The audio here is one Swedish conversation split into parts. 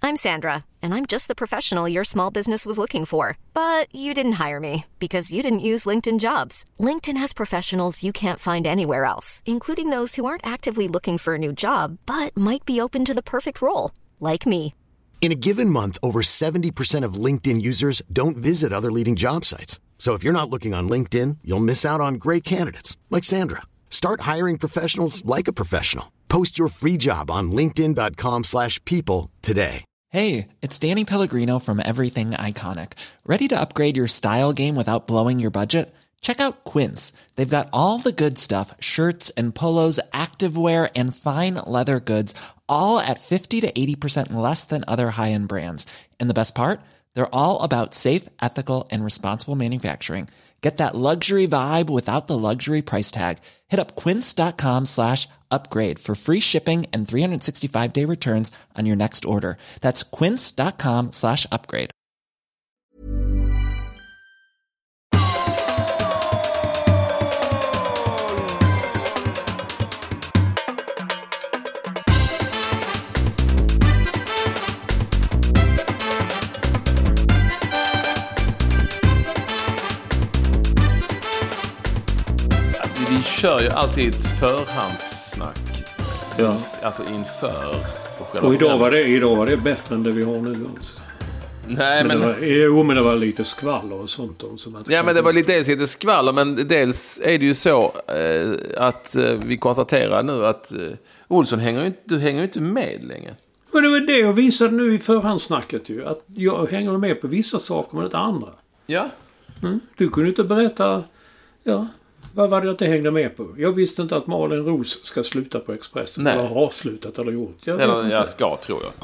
I'm Sandra, and I'm just the professional your small business was looking for. But you didn't hire me because you didn't use LinkedIn Jobs. LinkedIn has professionals you can't find anywhere else, including those who aren't actively looking for a new job, but might be open to the perfect role, like me. In a given month, over 70% of LinkedIn users don't visit other leading job sites. So if you're not looking on LinkedIn, you'll miss out on great candidates like Sandra. Start hiring professionals like a professional. Post your free job on linkedin.com/people today. Hey, it's Danny Pellegrino from Everything Iconic. Ready to upgrade your style game without blowing your budget? Check out Quince. They've got all the good stuff, shirts and polos, activewear, and fine leather goods, all at 50 to 80% less than other high-end brands. And the best part? They're all about safe, ethical, and responsible manufacturing. Get that luxury vibe without the luxury price tag. Hit up quince.com/upgrade for free shipping and 365-day returns on your next order. That's quince.com/upgrade. Vi kör ju alltid ett förhandssnack. Ja. Alltså inför. Och idag var det bättre än det vi har nu. Alltså. Nej, men det var lite skvaller och sånt. Men det var lite skvaller. Men dels är det ju så att vi konstaterar nu att Olsson hänger ju inte med längre. Men det var det jag visade nu i förhandssnacket ju. Att jag hänger med på vissa saker men inte andra. Ja. Du kunde inte berätta... Ja... Vad var det att det hängde med på? Jag visste inte att Malin Ros ska sluta på Expressen. Nej. Eller har slutat eller gjort. Jag ska, tror jag.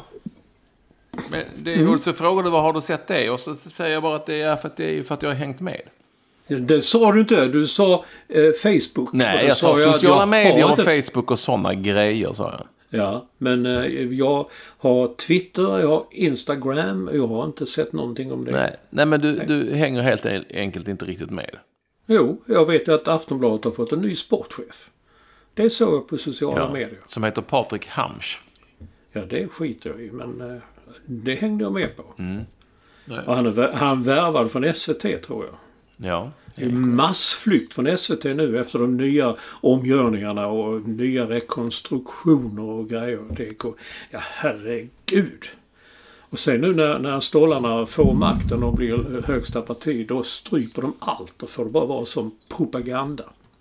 Men det så frågar du, vad har du sett det? Och så säger jag bara att det är för att jag har hängt med. Det sa du inte. Du sa Facebook. Nej, jag sa sociala medier och Facebook och sådana grejer, sa jag. Ja, men jag har Twitter, jag har Instagram. Jag har inte sett någonting om det. Nej, men du hänger helt enkelt inte riktigt med. Jo, jag vet att Aftonbladet har fått en ny sportchef. Det såg jag på sociala medier. Som heter Patrik Hamsch. Ja, det skiter jag i, men det hängde jag med på. Nej. Och han värvade från SVT, tror jag. Ja. Det är massflykt från SVT nu efter de nya omgörningarna och nya rekonstruktioner och grejer. Ja, herregud. Och sen nu när stålarna får makten och blir högsta parti, då stryper de allt och får det bara vara som propaganda.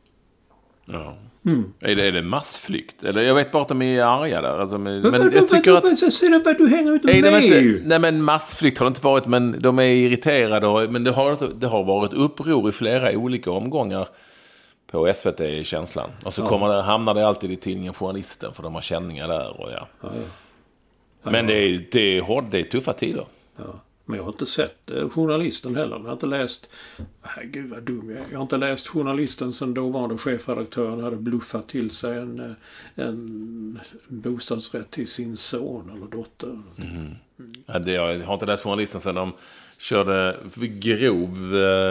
Ja. Är det massflykt? Eller jag vet bara att de är arga där. Alltså, men jag tycker att... Du hänger ut med. Nej, men massflykt har det inte varit, men de är irriterade. Men det har varit uppror i flera olika omgångar på SVT i känslan. Och så hamnar det alltid i tidningen Journalisten, för de har känningar där. Och ja. Men det är tuffa tider. Ja. Men jag har inte sett Journalisten heller. Jag har inte läst... Gud vad dum jag är. Jag har inte läst Journalisten sen dåvarande chefredaktören hade bluffat till sig en bostadsrätt till sin son eller dotter. Ja, jag har inte läst Journalisten sen de körde grov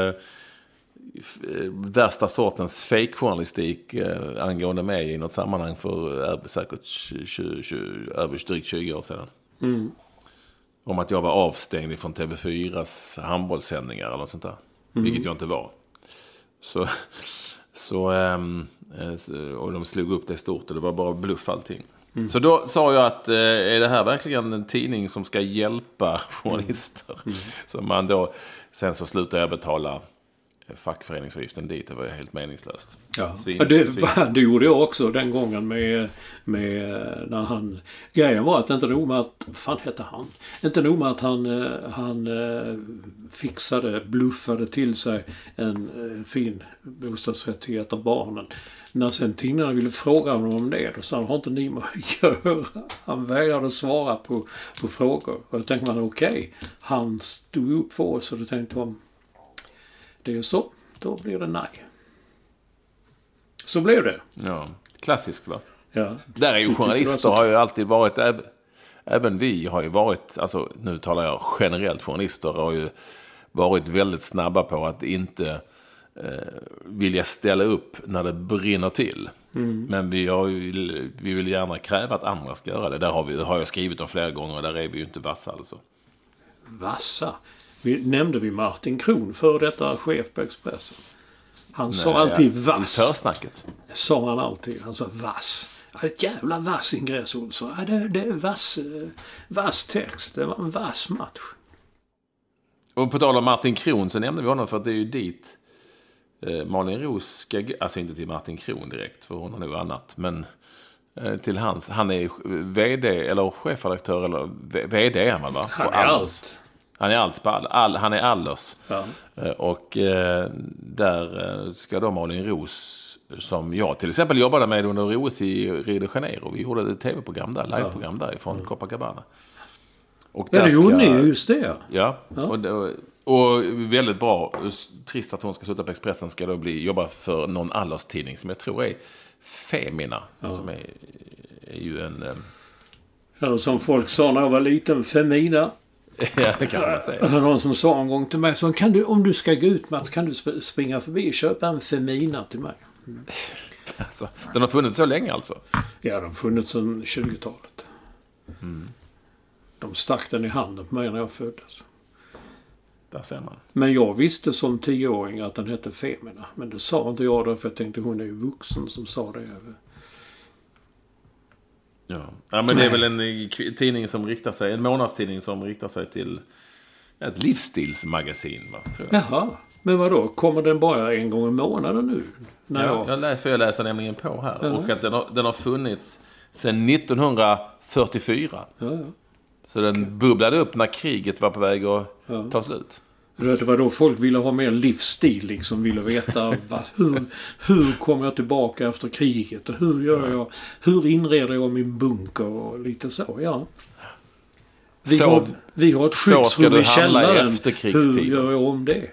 värsta sortens fake-journalistik angående mig i något sammanhang för säkert drygt 20 år sedan. Om att jag var avstängd från TV4s handbollssändningar eller något sånt där. Vilket jag inte var. Och de slog upp det stort och det var bara bluff allting. Så då sa jag att är det här verkligen en tidning som ska hjälpa journalister? Så man då, sen så slutade jag betala fackföreningsavgiften dit. Det var helt meningslöst. Ja. Det gjorde jag också den gången med när han... Grejen var att inte nog med att... Vad fan hette han? Inte nog med att han bluffade till sig en fin bostadsrätt till ett av barnen. När sen tidningarna ville fråga honom om det, då sa han, har inte ni med att göra? Han vägrade svara på frågor. Och då tänkte man, okej, han stod upp för oss, och då tänkte man, det är så, då blir det nej. Så blev det. Ja, klassiskt va? Ja. Där är ju journalister har ju alltid varit, även vi har ju varit, alltså nu talar jag generellt, journalister har ju varit väldigt snabba på att inte vilja ställa upp när det brinner till. Men vi vill gärna kräva att andra ska göra det. Det har jag skrivit om flera gånger och där är vi ju inte vassa alltså. Vassa? Nämnde vi Martin Kron, för detta chef på Expressen. Han sa alltid vass. Försnacket. Sa han alltid. Han sa vass. Ett jävla vass ingress, Olsson. Det är vass text. Det var en vass match. Och på tal om Martin Kron så nämnde vi honom för att det är ju dit Malin Roos ska... Alltså inte till Martin Kron direkt, för hon har nog annat. Men till hans... Han är vd eller chefredaktör eller vd är han va? Han är allt. Han är allt på han är allers. Ja. Och där ska då Malin Roos, som jag till exempel jobbade med under OS i Rio de Janeiro. Vi gjorde ett tv-program där, live-program därifrån Copacabana. Och det gjorde ni just det. Ja. Och väldigt bra. Trist att hon ska sluta på Expressen, ska då jobba för någon allers tidning som jag tror är Femina. Som är ju en... Eller som folk sa när jag var liten, Femina. Ja, det kan man säga. Eller någon som sa en gång till mig, så om du ska gå ut, Mats, kan du springa förbi och köpa en Femina till mig. Alltså, den har funnits så länge alltså? Ja, den har funnits sedan 20-talet. De stack den i handen på mig när jag föddes. Där ser man. Men jag visste som 10-åring att den hette Femina. Men det sa inte jag då, för jag tänkte hon är ju vuxen som sa det. Ja, men det är väl en tidning som riktar sig, en månadstidning som riktar sig till ett livsstilsmagasin, va, tror jag. Jaha, men vadå? Kommer den bara en gång i månaden nu? Jag läser nämligen på här. Ja. Och att den har funnits sedan 1944. Ja. Så den bubblade upp när kriget var på väg att ta slut. Det var då folk ville ha mer livsstil, liksom ville veta hur kommer jag tillbaka efter kriget och hur gör jag, hur inreder jag min bunker och lite så, ja. Vi har ett skyddsrum i källaren. Hur gör jag om det?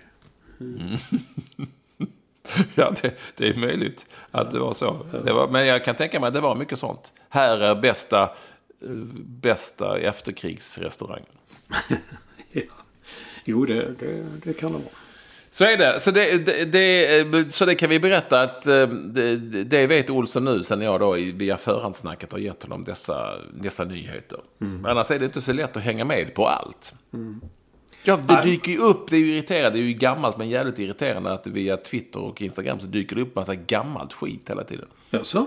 Ja, det är möjligt att det var så. Men jag kan tänka mig att det var mycket sånt. Här är bästa efterkrigsrestaurangen. Ja. Jo, det kan det vara. Så är det. Så det kan vi berätta att det vet Olsson nu sen jag då via förhandsnacket har gett honom dessa nyheter. Annars är det inte så lätt att hänga med på allt. Ja, det dyker ju upp, det är ju irriterande, det är ju gammalt men jävligt irriterande att via Twitter och Instagram så dyker det upp massa gammalt skit hela tiden. Jaså?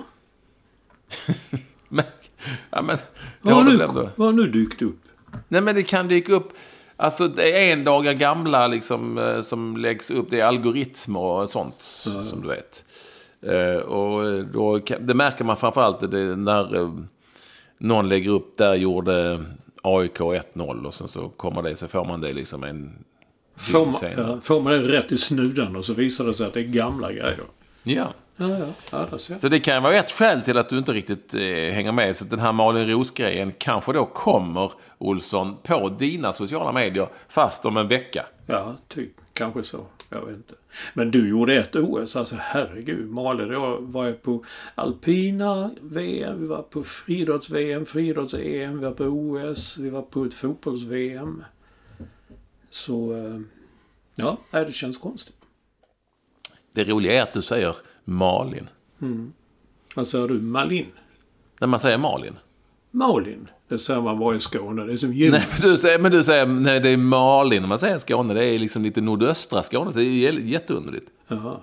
men vad har nu dykt upp? Nej, men det kan dyka upp. Alltså det är 1 dagar gamla liksom, som läggs upp. Det är algoritmer och sånt som du vet. Och då, det märker man framförallt när någon lägger upp där gjorde AIK 1-0 och sen så kommer det, så får man det liksom får man det rätt i snudan och så visar det sig att det är gamla grejer. Ja. Ja, så det kan vara ett skäl till att du inte riktigt hänger med. Så den här Malin Roos-grejen kanske då kommer, Olsson, på dina sociala medier fast om en vecka. Ja, typ. Kanske så. Jag vet inte. Men du gjorde ett OS. Alltså herregud. Malin, jag var på alpina VM. Vi var på friidrotts-VM, friidrotts-EM. Vi var på OS. Vi var på ett fotbolls-VM. Så ja, det känns konstigt. Det roliga är att du säger Malin. Vad säger du? Malin? När man säger Malin. Malin? Det säger man bara i Skåne. Det är som ljus. Nej, du säger nej, det är Malin. När man säger Skåne, det är liksom lite nordöstra Skåne. Det är jätteunderligt. Jaha.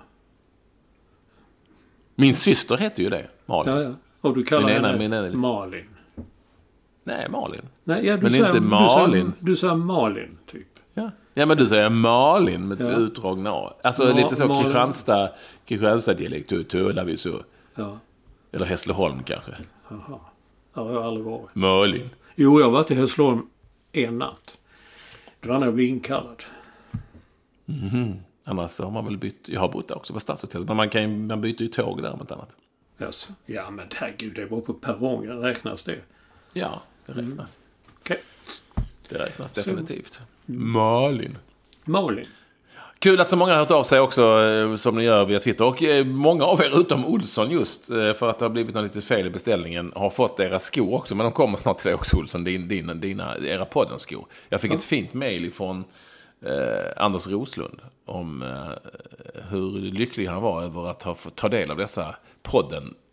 Min syster heter ju det, Malin. Ja. Och du kallar henne Malin. Nej, Malin. Nej, ja, men säger, inte Malin. Du säger Malin, typ. Ja, men du säger Malin med utdragna A. Alltså lite så Kristianstad-dialekt. Tölar vi så. Ja. Eller Hässleholm kanske. Jaha. Ja, jag har aldrig varit. Malin. Jo, jag har varit i Hässleholm en natt. Det var när jag blev inkallad. Annars har man väl bytt. Jag har bott där också på Stadshotellet. Men man byter ju tåg där om ett annat. Yes. Ja, men herregud, det var på perrongen. Räknas det? Ja, det räknas. Okej. Det räknas definitivt. Malin. Kul att så många har hört av sig också, som ni gör via Twitter. Och många av er utom Olsson just, för att det har blivit något lite fel i beställningen, har fått era skor också. Men de kommer snart till dig också, Olsson, era poddens skor. Jag fick ett fint mejl från Anders Roslund om hur lycklig han var över att ha fått ta del av dessa podden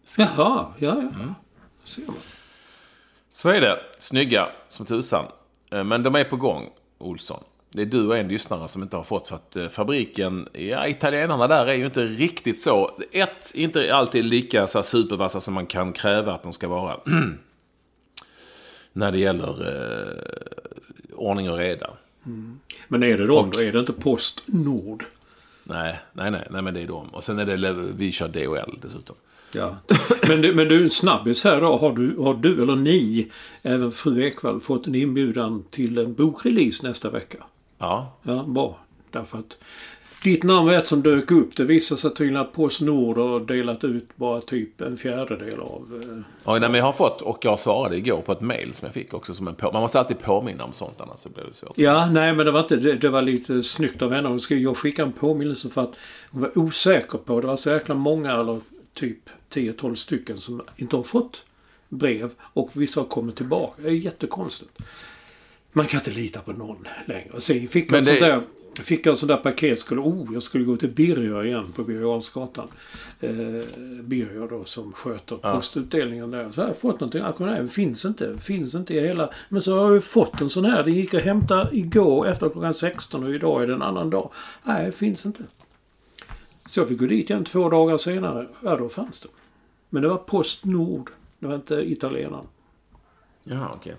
Jaha, ja. Ser man. Så är det. Snygga som tusan. Men de är på gång, Olsson. Det är du och en lyssnare som inte har fått, för att fabriken, italienarna där är ju inte riktigt så. Inte alltid lika så supervassa som man kan kräva att de ska vara. När det gäller ordning och reda. Men är det då är det inte PostNord? Nej, men det är de. Och sen är det vi kör DHL dessutom. Ja. Men du, snabbis här då. Har du eller ni, även fru Ekvall, fått en inbjudan till en bokrelease nästa vecka? Ja. Ja, bra. Därför att ditt namn var ett som dök upp. Det visade sig tydligen att PostNord har delat ut bara typ en fjärdedel av... Ja, men jag har fått, och jag svarade igår på ett mejl som jag fick också som man måste alltid påminna om sånt, annars så blir det svårt. Ja, nej, men det var inte, det var lite snyggt av henne. Jag skickade en påminnelse för att hon var osäker på. Det var så jäkla många, eller typ 10-12 stycken som inte har fått brev, och vissa har kommit tillbaka. Det är jättekonstigt. Man kan inte lita på någon längre. Sen fick jag ett sånt där paket. Jag skulle gå till Birger igen på Birger Jarlsgatan. Birger då som sköter postutdelningen där. Så har jag fått någonting. Nej, finns inte i hela. Men så har jag fått en sån här. Det gick att hämta igår efter klockan 16 och idag är det en annan dag. Nej, det finns inte. Så jag fick gå dit igen 2 dagar senare. Ja, då fanns det. Men det var PostNord. Det var inte italienarna. Ja, okej.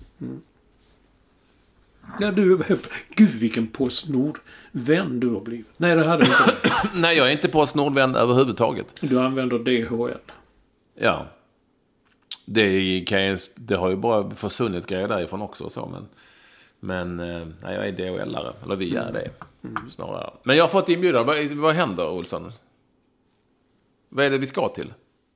Ja, gud vilken PostNord-vän du har blivit. Nej, det hade du inte. Nej, jag är inte PostNord-vän överhuvudtaget. Du använder DHL. Ja. Det har ju bara försvunnit grejer därifrån också och så, men nej, jag är DHL-are. Eller vi är det, snarare. Men jag har fått inbjudan. Vad händer, Olsson? Vad är det vi ska till?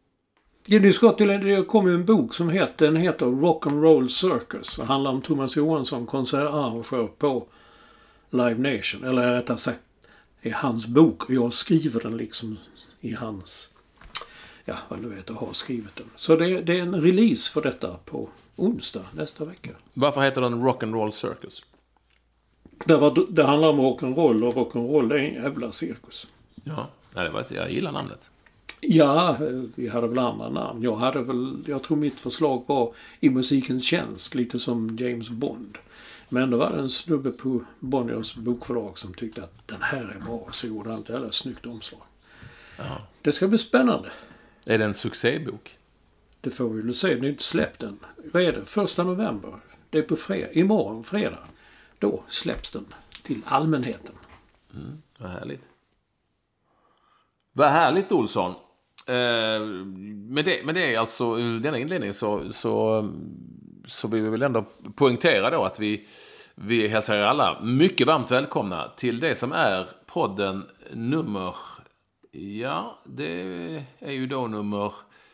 Det kom ju en bok som heter Rock'n'Roll Circus. Det handlar om Thomas Johansson, konsertarrangör på Live Nation. Eller rättare sagt, är hans bok. Och jag skriver den liksom i hans... Ja, vad du vet, jag har skrivit den. Så det är en release för detta på onsdag nästa vecka. Varför heter den Rock'n'Roll Circus? Det handlar om rock'n'roll, och rock'n'roll är en jävla cirkus. Ja, jag gillar namnet. Ja, vi hade väl andra namn. Jag tror mitt förslag var i musikens tjänst, lite som James Bond. Men det var en snubbe på Bonniers bokförlag som tyckte att den här är bra, så gjorde han ett jävla snyggt omslag. Ja. Det ska bli spännande. Är det en succébok? Det får vi väl se, det är inte släppt än. Vad är det? 1 november. Det är på imorgon, fredag. Då släpps den till allmänheten. Vad härligt. Vad härligt, Olsson. Med det alltså, denna inledning så vill vi väl ändå poängtera då att vi hälsar er alla mycket varmt välkomna till det som är podden nummer, ja, det är ju då nummer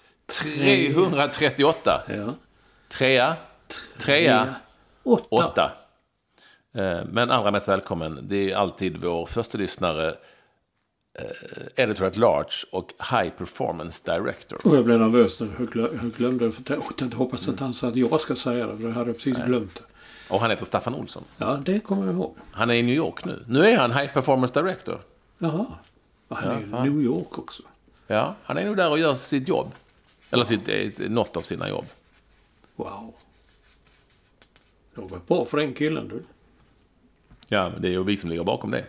338. Ja. Trea. 8. Men allra mest välkommen, det är alltid vår första lyssnare, editor at large och high performance director. Och jag blev nervös när jag glömde det. För jag hoppas att han sa att jag ska säga det. För det hade jag precis glömt det. Och han heter Staffan Olsson. Ja, det kommer jag ihåg. Han är i New York nu. Nu är han high performance director. Jaha. Han är i New York också. Ja, han är nog där och gör sitt jobb. Eller något av sina jobb. Wow. Det var bra för den killen, du. Ja, men det är ju vi som ligger bakom det.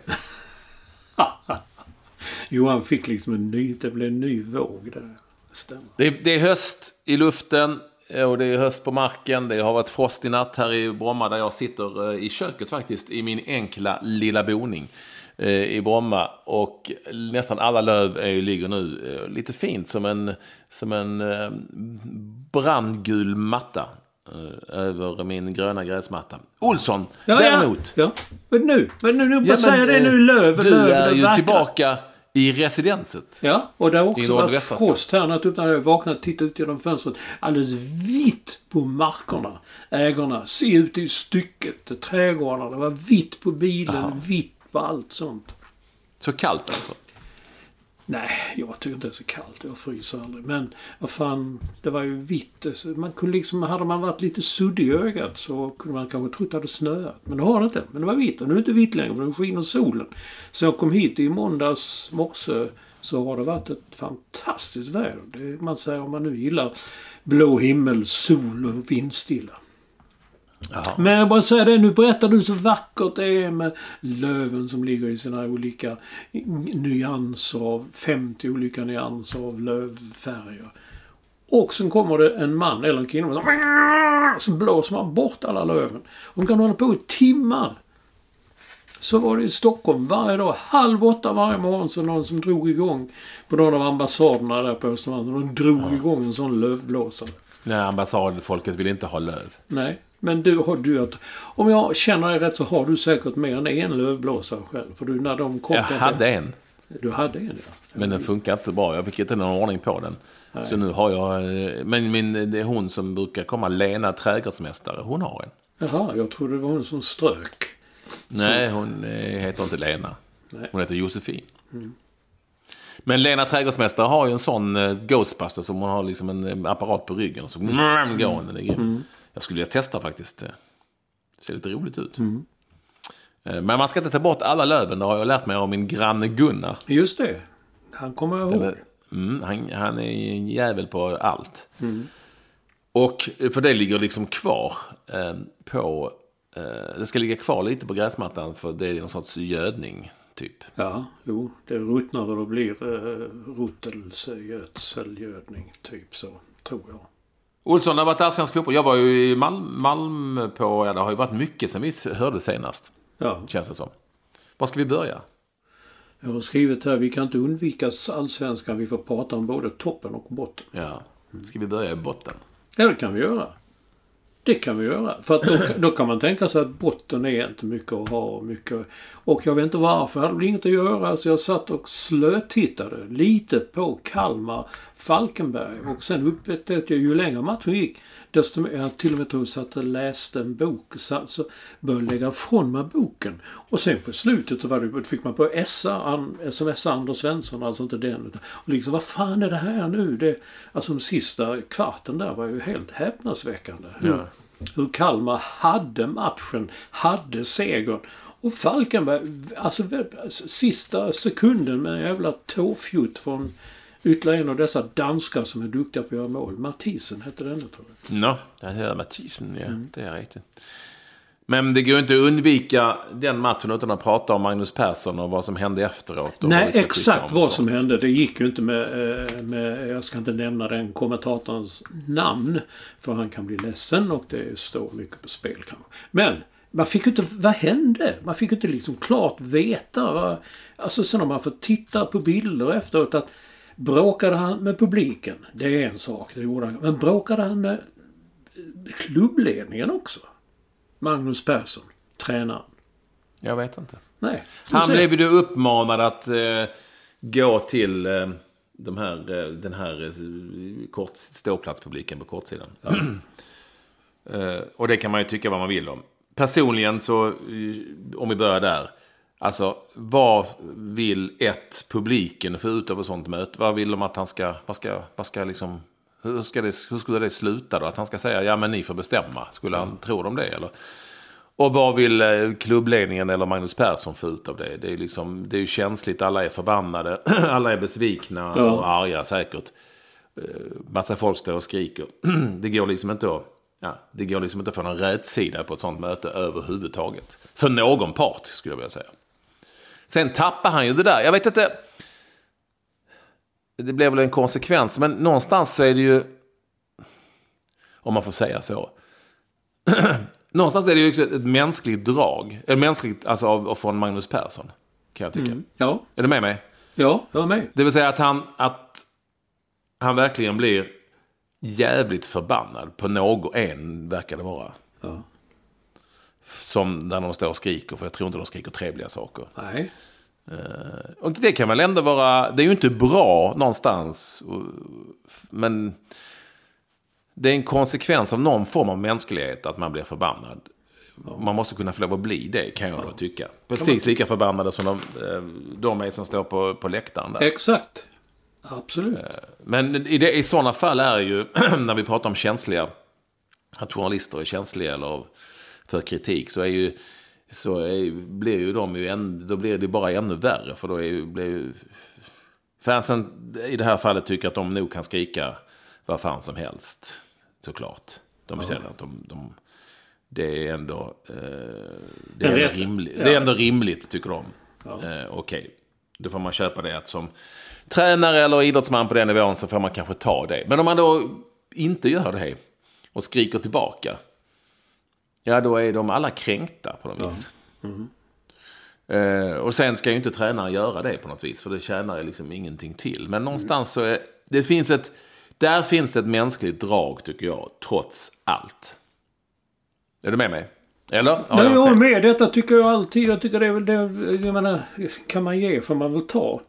Johan fick liksom det blev en ny våg där. Stämmer. Det är höst i luften och det är höst på marken. Det har varit frost i natt här i Bromma där jag sitter i köket faktiskt i min enkla lilla boning i Bromma. Och nästan alla löv ligger nu lite fint som en brandgul matta över min gröna gräsmatta. Olsson, däremot. Ja. Men nu bara säga det nu, löv. Du är ju tillbaka i residenset. Ja, och det har också varit frost här när jag vaknade och tittade ut genom fönstret. Alldeles vitt på markerna. Ägarna, se ut i stycket, trädgårdarna. Det var vitt på bilen, vitt på allt sånt. Så kallt alltså? Nej, jag tycker inte det är så kallt. Jag fryser aldrig. Men vad fan, det var ju vitt. Man kunde liksom, hade man varit lite suddig i ögat så kunde man kanske tro att det hade snöat. Men det har det inte. Men det var vitt. Och nu är det inte vitt längre för nu skiner solen. Så jag kom hit i måndags morse så har det varit ett fantastiskt väder. Det man säger om man nu gillar blå himmel, sol och vindstilla. Jaha. Men jag bara säger det, nu berättar du så vackert det är med löven som ligger i sina olika nyanser av 50 olika nyanser av lövfärger. Och sen kommer det en man eller en kvinna som blåser man bort alla löven. De kan hålla på i timmar. Så var det i Stockholm varje dag, 7:30 varje morgon, så någon som drog igång på någon av ambassaderna där på Östermalm. De drog igång en sån lövblåsare. Nej, ambassadfolket vill inte ha löv. Nej, men om jag känner dig rätt så har du säkert mer än en lövblåsare själv. För du, när de kom Jag hade en. Du hade en, ja. Men den funkar inte så bra. Jag fick inte någon ordning på den. Nej. Så nu har jag... Men det är hon som brukar komma, Lena trädgårdsmästare. Hon har en. Jaha, jag trodde det var hon som strök. Nej, hon heter inte Lena. Nej. Hon heter Josefin. Mm. Men Lena trädgårdsmästare har ju en sån Ghostbuster som hon har liksom en apparat på ryggen. Och så går den. Jag skulle vilja testa faktiskt. Det ser lite roligt ut. Mm. Men man ska inte ta bort alla löven. Det har jag lärt mig av min granne Gunnar. Just det. Han kommer ihåg. Han är en jävel på allt. Mm. Och för det ligger liksom kvar på... det ska ligga kvar lite på gräsmattan för det är någon sorts gödning typ. Ja, jo. Det ruttnar och då blir gödselgödning typ så, tror jag. Olsson har varit allsvensk fotboll. Jag var ju i Malmö på... Ja, det har ju varit mycket sen vi hörde senast. Ja. Känns det som. Var ska vi börja? Jag har skrivit här, vi kan inte undvika allsvenskan. Vi får prata om både toppen och botten. Ja. Ska vi börja i botten? Ja, det kan vi göra. Det kan vi göra. För att då kan man tänka sig att botten är inte mycket att ha. Och jag vet inte varför. Det hade inget att göra. Så jag satt och slötittade lite på Kalmar Falkenberg. Och sen upptäckte jag ju längre matchen gick. Desto mer, jag till och med tog satt och läste en bok. Så började lägga från mig boken. Och sen på slutet så fick man på smsa Anders Svensson. Alltså inte den. Och liksom, vad fan är det här nu? Alltså de sista kvarten där var ju helt häpnadsväckande. Ja. Hur Kalmar hade matchen, hade segern. Och Falkenberg, alltså sista sekunden med en jävla tåfjutt från ytterligare en av dessa danskar som är duktiga på att göra mål. Mathisen hette den, tror jag. Ja, det heter Mathisen, ja. Det är riktigt. Men det går inte att undvika den matchen utan att prata om Magnus Persson och vad som hände efteråt. Och nej, exakt vad som hände. Det gick ju inte med jag ska inte nämna den kommentatorns namn. För han kan bli ledsen och det står mycket på spel kanske. Men man fick ju inte, vad hände? Man fick ju inte liksom klart veta. Alltså sen har man fått titta på bilder efteråt att bråkade han med publiken? Det är en sak, det gjorde han. Men bråkade han med klubbledningen också? Magnus Persson, tränaren. Jag vet inte. Nej. Han blev ju uppmanad att gå till den här ståplatspubliken på kortsidan. Ja. Och det kan man ju tycka vad man vill om. Personligen så, om vi börjar där. Alltså, vad vill publiken få ut av ett sånt möte? Vad vill de att han ska, vad ska liksom, hur skulle det sluta då? Att han ska säga, ja men ni får bestämma. Skulle han tro dem det eller? Och vad vill klubbledningen eller Magnus Persson få ut av det? Det är liksom, det är ju känsligt, alla är förbannade, alla är besvikna och arga säkert. Massa folk står och skriker. Det går liksom inte att få någon rätsida på ett sånt möte överhuvudtaget. För någon part skulle jag vilja säga. Sen tappar han ju det där. Jag vet inte. Det blev väl en konsekvens. Men någonstans så är det ju, om man får säga så. Någonstans är det ju ett mänskligt drag. Ett mänskligt, alltså från Magnus Persson. Kan jag tycka. Ja. Är du med mig? Ja, jag är med. Det vill säga att han verkligen blir jävligt förbannad på en verkar det vara. Ja. Som när de står och skriker, för jag tror inte de skriker trevliga saker. Nej. Och det kan väl ändå vara, det är ju inte bra någonstans, men det är en konsekvens av någon form av mänsklighet att man blir förbannad. Ja. Man måste kunna få lov att bli det, kan jag då tycka. Precis lika förbannade som de är som står på läktaren där. Exakt. Absolut. Men i sådana fall är ju, när vi pratar om känsliga, att journalister är känsliga eller för kritik, blir ju de ju då blir det bara ännu värre, för då blir ju Fansen i det här fallet tycker att de nog kan skrika vad fan som helst. Såklart. De känner att de det är ändå rimligt. Det är ändå rimligt, tycker de. Ja. Okej. Då får man köpa det att som tränare eller idrottsman på den nivån så får man kanske ta det. Men om man då inte gör det och skriker tillbaka, ja, då är de alla kränkta på något vis. Och sen ska ju inte tränare göra det på något vis, för det tjänar liksom ingenting till. Men någonstans så där finns ett mänskligt drag, tycker jag, trots allt. Är du med mig? Eller? Nej, jag är med. Detta tycker jag alltid. Jag tycker det är väl det, jag menar, kan man ge för man vill ta.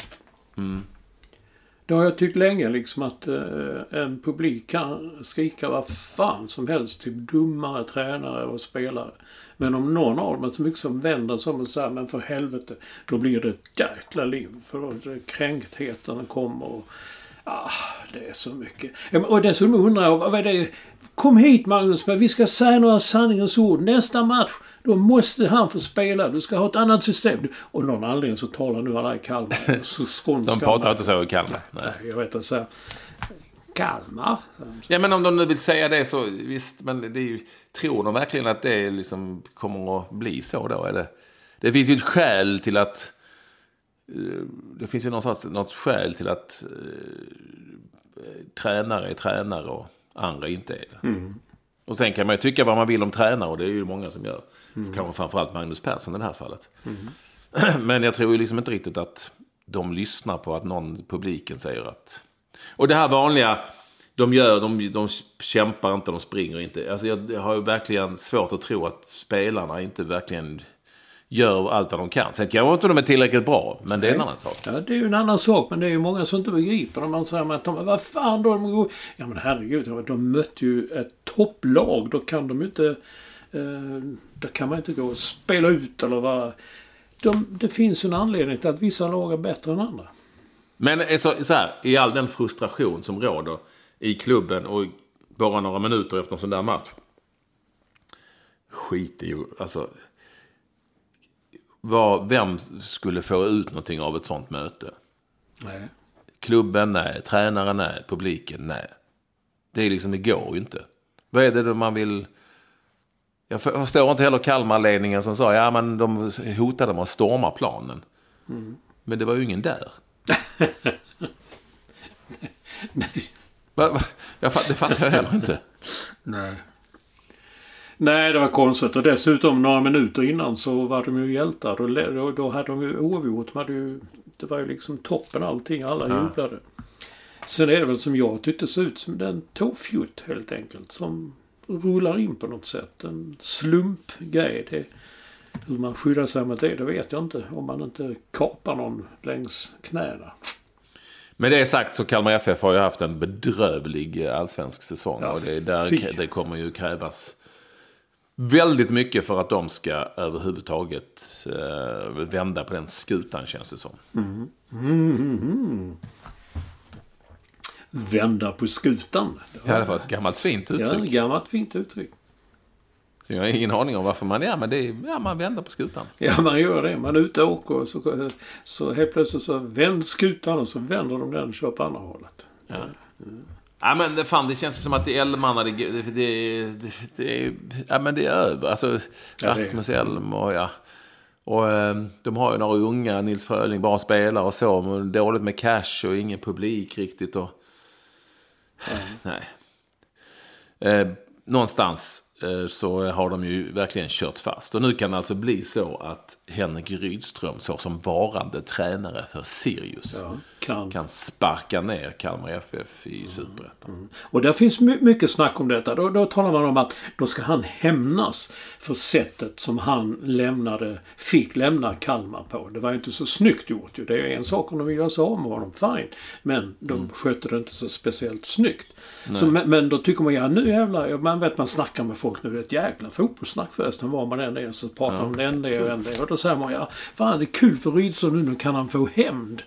Det har jag tyckt länge, liksom, att en publik kan skrika vad fan som helst till dummare tränare och spelare. Men om någon av dem är så mycket som vänder sig om och säger, men för helvete, då blir det ett jäkla liv. För kränktheten kommer och det är så mycket. Och dessutom undrar jag, vad är det? Kom hit, Magnus, men vi ska säga några sanningens ord. Nästa match, då måste han få spela. Du ska ha ett annat system. Och någon anledning så talar nu alla i Kalmar. Så skånska. De pratar inte så i Kalmar. Nej, jag vet inte så. Kalmar? Ja, men om de nu vill säga det så visst. Men det är ju, tror de verkligen att det liksom kommer att bli så då? Eller? Det finns ju ett skäl till att... Det finns ju något skäl till att tränare är tränare och andra inte är det. Och sen kan man ju tycka vad man vill om tränare, och det är ju många som gör. Kanske framförallt Magnus Persson i det här fallet. Men jag tror ju liksom inte riktigt att de lyssnar på att någon publiken säger att... Och det här vanliga, de kämpar inte, de springer inte. Alltså jag har ju verkligen svårt att tro att spelarna inte verkligen gör allt vad de kan. Sen kan jag inte de är tillräckligt bra, men det är en annan sak. Ja, det är ju en annan sak, men det är ju många som inte begriper när man säger att vad fan då? Ja, men herregud, de mötte ju ett topplag. Då kan de ju inte... Då kan man inte gå och spela ut eller vad... Det finns en anledning till att vissa lag är bättre än andra. Men så här, i all den frustration som råder i klubben och bara några minuter efter en sån där match. Skit i ju, alltså... Vem skulle få ut någonting av ett sånt möte? Nej. Klubben, nej. Tränaren, nej. Publiken, nej. Det är liksom, det går ju inte. Vad är det då man vill... Jag förstår inte heller Kalmarledningen som sa, ja men de hotade med att storma planen. Men det var ju ingen där. Nej. Det fattar jag heller inte. Nej, det var konstigt. Och dessutom några minuter innan så var de ju hjältar. Då hade de ju oavgjort. Det var ju liksom toppen allting. Alla jublade. Sen är det väl som jag tyckte så ut som en tåfjutt helt enkelt. Som rullar in på något sätt. En slumpgrej. Hur man skyddar sig mot det vet jag inte. Om man inte kapar någon längs knäna. Med det sagt så Kalmar FF har ju haft en bedrövlig allsvensk säsong. Ja, och det kommer ju krävas väldigt mycket för att de ska överhuvudtaget vända på den skutan, känns det som. Vända på skutan? Ja, det var ett gammalt fint uttryck. Ja, gammalt fint uttryck. Så jag har ingen aning om varför man vänder på skutan. Ja, man gör det. Man är ute och åker och så helt plötsligt så vänder skutan och så vänder de den och kör på andra hållet. Ja. Ja, men det känns som att det är Elmarna, det är över. Alltså Rasmus Elm och de har ju några unga, Nils Fröling, bara spelare och så, men dåligt med cash och ingen publik riktigt och nej. Någonstans så har de ju verkligen kört fast. Och nu kan det alltså bli så att Henrik Rydström, så som varande tränare för Sirius, kan sparka ner Kalmar FF i Superettan. Och där finns mycket snack om detta. Då talar man om att då ska han hämnas för sättet som han fick lämna Kalmar på. Det var ju inte så snyggt gjort. Det är en sak om de vill göra sig av med honom, fine. Men de skötte det inte så speciellt snyggt. Så, men då tycker man, nu jävlar, man snackar med folk nu, det är ett jäkla fotbollssnack förresten, var man än är, så pratar de om en det. Och då säger man, fan det är kul för Rydström nu kan han få hämnd.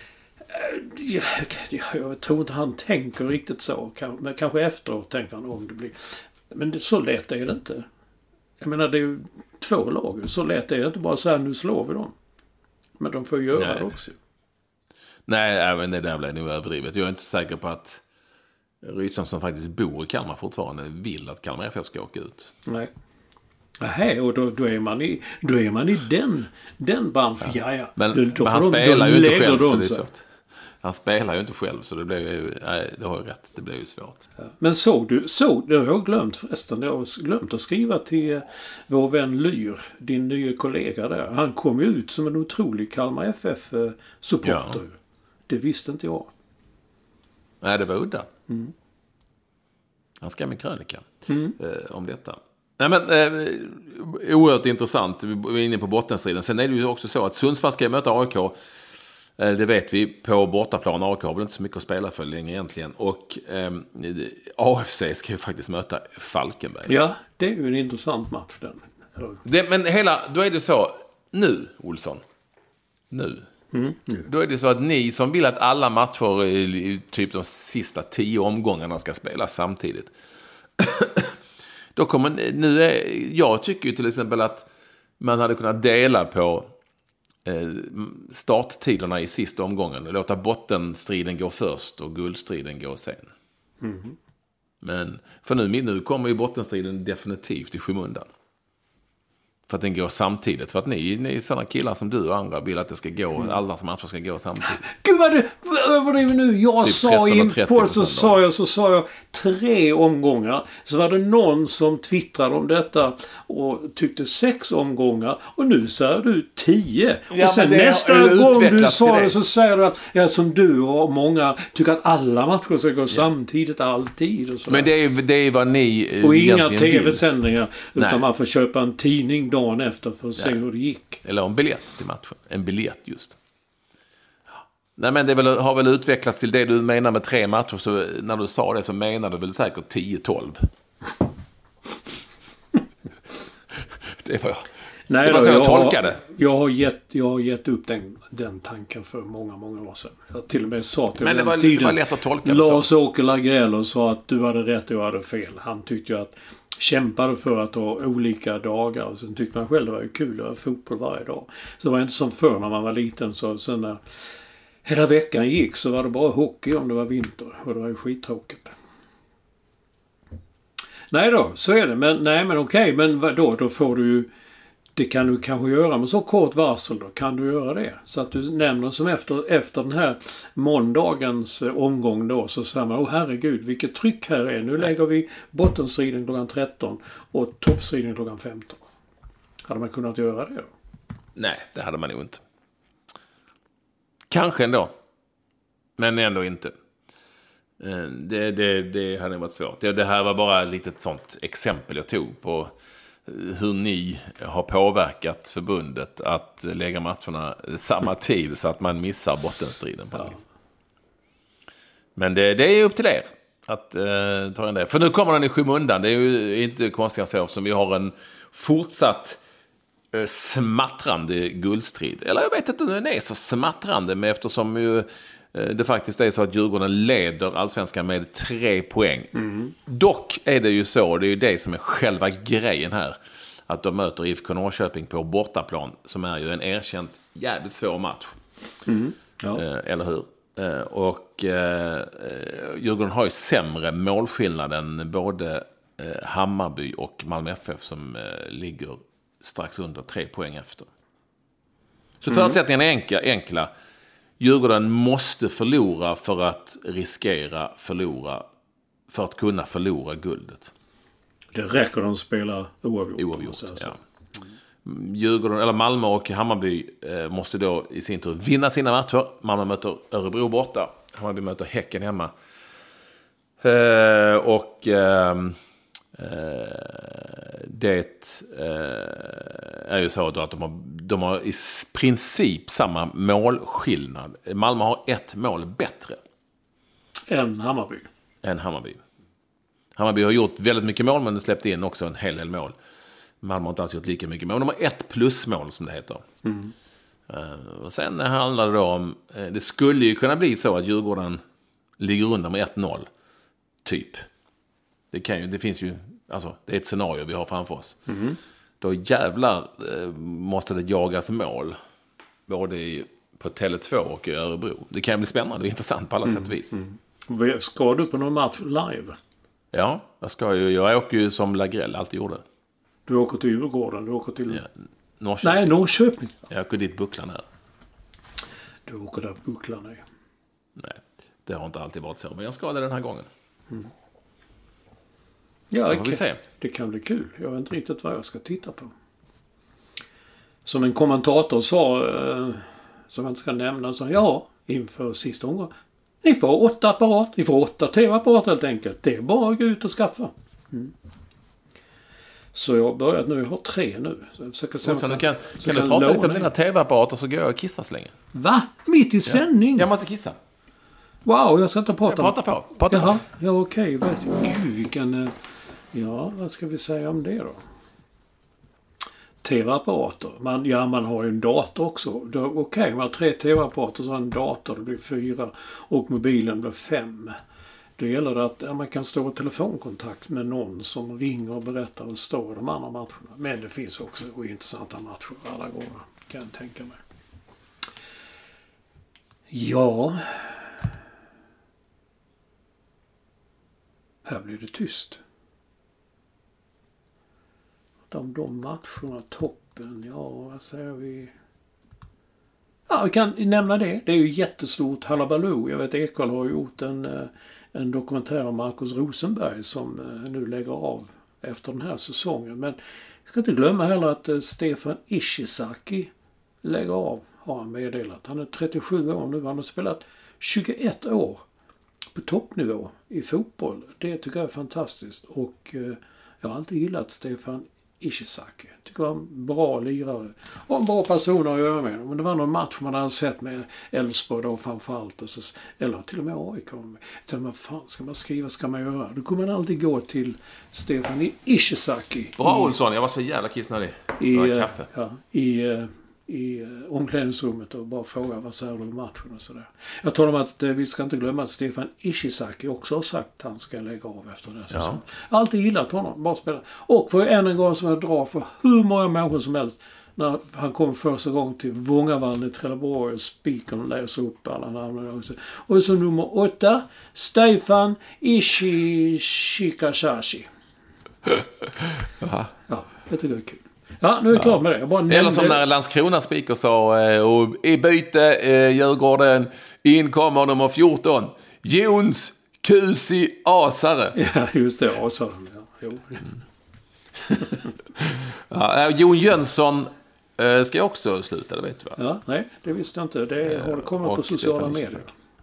Jag tror inte han tänker riktigt så. Men kanske efteråt tänker han om det blir. Men så lätt är det inte. Jag menar, det är ju 2 lag. Så lätt är det inte bara så här, nu slår vi dem. Men de får göra det också. Nej, men det där blev nog överdrivet. Jag är inte så säker på att Rydström som faktiskt bor i Kalmar fortfarande vill att Kalmar FF ska åka ut. Nej. Nähä, och då är man i den branschen. Ja. Men han spelar ju inte själv, så det är svårt. Han spelar ju inte själv, så det blev ju... Nej, det har ju rätt. Det blev ju svårt. Ja. Men det har jag glömt förresten. Jag har glömt att skriva till vår vän Lyr, din nya kollega där. Han kom ju ut som en otrolig Kalmar FF-supporter. Ja. Det visste inte jag. Nej, det var udda. Han skrev med krönika om detta. Nej, men oerhört intressant. Vi var inne på bottenstriden. Sen är det ju också så att Sundsvall ska möta AIK. Det vet vi på bortaplan. AIK har väl inte så mycket att spela för längre egentligen. Och AFC ska ju faktiskt möta Falkenberg. Ja, det är ju en intressant match den. Men då är det så. Nu, Olsson. Nu. Då är det så att ni som vill att alla matcher i typ de sista 10 omgångarna ska spelas samtidigt. Då kommer jag tycker ju till exempel att man hade kunnat dela på starttiderna i sista omgången och låta bottenstriden gå först och guldstriden gå sen. Men för nu kommer ju bottenstriden definitivt i skymundan. För att den går samtidigt. För att ni är sådana killar som du och andra vill att det ska gå, alla som matcher ska gå samtidigt. Gud vad det överdriver nu. Jag typ sa in på så sa jag 3 omgångar. Så var det någon som twittrade om detta och tyckte 6 omgångar. Och nu säger du 10. Ja, och sen nästa gång du sa det så säger du att som du och många tycker att alla matcher ska gå samtidigt alltid. Och men det är vad ni och inga tv-sändningar. Utan man får köpa en tidning dagen efter för att se hur det gick. Eller en biljett till matchen. En biljett just. Nej, men det har väl utvecklats till det du menar med 3 matcher. Så när du sa det så menar du väl säkert 10-12. Det var jag. Nej, det var så jag tolkade. Jag har gett upp den tanken för många år sedan. Jag till och med sa till men det var lätt att tolka. Lars-Åke Lagrell och sa att du hade rätt och jag hade fel. Han tyckte ju att kämpade för att ha olika dagar. Och sen tyckte man själv det var ju kul att ha fotboll varje dag. Så det var inte som förr när man var liten. Så sen när hela veckan gick så var det bara hockey om det var vinter. Och det var ju skittråkigt. Nej då, så är det. Men okej. Men då får du ju... Det kan du kanske göra med så kort varsel då. Kan du göra det? Så att du nämner som efter den här måndagens omgång då. Så säger man, herregud vilket tryck här är. Nu lägger vi bottenstriden klockan 13 och toppstriden klockan 15. Hade man kunnat göra det då? Nej, det hade man nog inte. Kanske ändå. Men ändå inte. Det hade varit svårt. Det här var bara ett litet sånt exempel jag tog på hur ni har påverkat förbundet att lägga matcherna samma tid så att man missar bottenstriden på vis. Men det är upp till er att ta in det. För nu kommer den i skymundan. Det är ju inte konstigt så som vi har en fortsatt smattrande guldstrid. Eller jag vet inte om den är så smattrande, men eftersom ju det faktiskt är så att Djurgården leder allsvenskan med 3 poäng. Dock är det ju så, det är ju det som är själva grejen här, att de möter IFK Norrköping på bortaplan, som är ju en erkänt jävligt svår match. Eller hur? Och Djurgården har ju sämre målskillnad än både Hammarby och Malmö FF som ligger strax under 3 poäng efter. Så förutsättningarna är enkla. Djurgården måste förlora för att riskera förlora, för att kunna förlora guldet. Det räcker de spela oavgjort. Ja. Djurgården, eller Malmö och Hammarby måste då i sin tur vinna sina matcher. Malmö möter Örebro borta. Hammarby möter Häcken hemma. Det är ju så att de har i princip samma målskillnad. Malmö har 1 mål bättre än Hammarby. Hammarby har gjort väldigt mycket mål, men de släppte in också en hel del mål. Malmö har inte alls gjort lika mycket mål. De har 1 plusmål som det heter. Och sen handlar det då om, det skulle ju kunna bli så att Djurgården ligger under med 1-0 typ. Det finns ju, alltså det är ett scenario vi har framför oss. Då jävlar måste det jagas mål både på Tele2 och i Örebro. Det kan bli spännande och intressant på alla sätt och vis. Ska du på någon match live? Ja, jag åker ju som Lagrell alltid gjorde. Du åker till Djurgården, du åker till... Ja, Norrköping. Nej, Norrköping. Jag åker dit Bucklan är. Du åker där Bucklan är. Nej, det har inte alltid varit så. Men jag ska det den här gången. Ja, så får vi se. Det kan bli kul. Jag vet inte riktigt vad jag ska titta på. Som en kommentator sa, som jag inte ska nämna, så ja, inför sista omgången. Ni får 8 apparat. Ni får 8 tv-apparat helt enkelt. Det är bara att gå ut och skaffa. Så jag har börjat nu. Jag har 3 nu. Så jag försöker se kan du prata lite om dina tv-apparater så går jag och kissar så länge? Va? Mitt i sändning? Jag måste kissa. Wow, jag ska inte prata. Prata på. Jaha, ja okej. Gud, vilken... Ja, vad ska vi säga om det då? TV-apparater. Man har ju en dator också. Okej, man har 3 TV-apparater så en dator, det blir 4. Och mobilen blir 5. Då gäller det att man kan stå i telefonkontakt med någon som ringer och berättar och står i de andra matcherna. Men det finns också intressanta matcher alla gånger, kan jag tänka mig. Ja... Här blir det tyst. Om de matcherna, toppen, ja, vad säger vi? Ja, vi kan nämna det. Det är ju jättestort halabaloo. Jag vet Ekvall har gjort en dokumentär om Marcus Rosenberg som nu lägger av efter den här säsongen. Men jag ska inte glömma heller att Stefan Ishizaki lägger av, har han meddelat. Han är 37 år nu. Han har spelat 21 år på toppnivå i fotboll. Det tycker jag är fantastiskt. Och jag har alltid gillat Stefan Ishizaki. Tycker jag var en bra lirare. Och en bra person att göra med. Men det var någon match man hade sett med Elfsborg då framförallt. Och så, eller till och med AIK. Så vad fan ska man skriva, ska man göra? Då kommer man alltid gå till Stefan Ishizaki. Bra Olsson, jag var så jävla kissnödig. Kaffe. Ja, i omklädningsrummet och bara fråga vad säger du om matchen och sådär. Jag talar om att vi ska inte glömma att Stefan Ishizaki också har sagt att han ska lägga av efter den säsongen. Jag har alltid gillat honom, bara spela. Och för än en gång som jag drar för hur många människor som helst när han kom första gången till Vångavallen i Trelleborg och spikern läser upp alla namn också. Och så nummer 8 Stefan Ishikashi. Ja, jag tycker det är kul. Ja, nu är det klart med det. Jag bara eller som när Landskrona speaker sa och i byte Djurgården inkommer nummer 14 Jons Kusi Asare. Ja, just det, Asare. Ja. Jo. Jon Jönsson ska jag också sluta, det vet du va? Ja, nej, det visste jag inte. Det har kommit på sociala medier.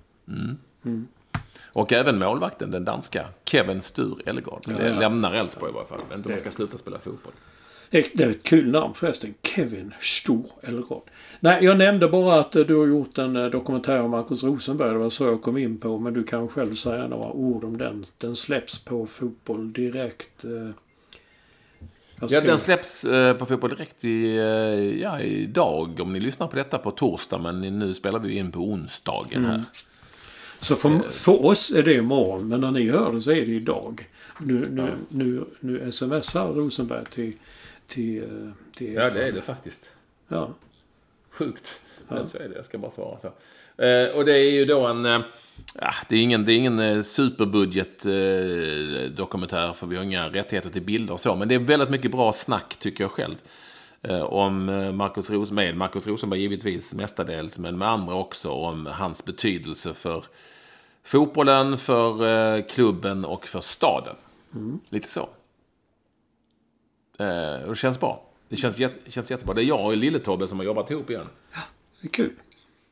Och även målvakten, den danska Kevin Stur Ellegaard. Det lämnar Elfsborg i varje fall. Inte om man ska sluta spela fotboll. Det är ett kul namn förresten. Kevin Stur Ellegaard. Nej, jag nämnde bara att du har gjort en dokumentär om Marcus Rosenberg. Det var så jag kom in på. Men du kan själv säga några ord om den. Den släpps på Fotboll Direkt. Ja, den släpps på Fotboll Direkt idag. Om ni lyssnar på detta på torsdag. Men nu spelar vi in på onsdagen här. Så för oss är det imorgon. Men när ni hör det så är det idag. Nu smsar Rosenberg till ja, det är det faktiskt. Ja. Sjukt. Men så är det. Jag ska bara svara så. Och det är ju då det är ingen superbudget dokumentär för vi har inga rättigheter till bilder och så. Men det är väldigt mycket bra snack tycker jag själv. Om Marcus Rosenberg givetvis mestadels, men med andra också om hans betydelse för fotbollen, för klubben och för staden. Lite så. Och det känns bra. Det känns jättebra. Det är jag och Lille-Tobbe som har jobbat ihop igen. Ja, det är kul.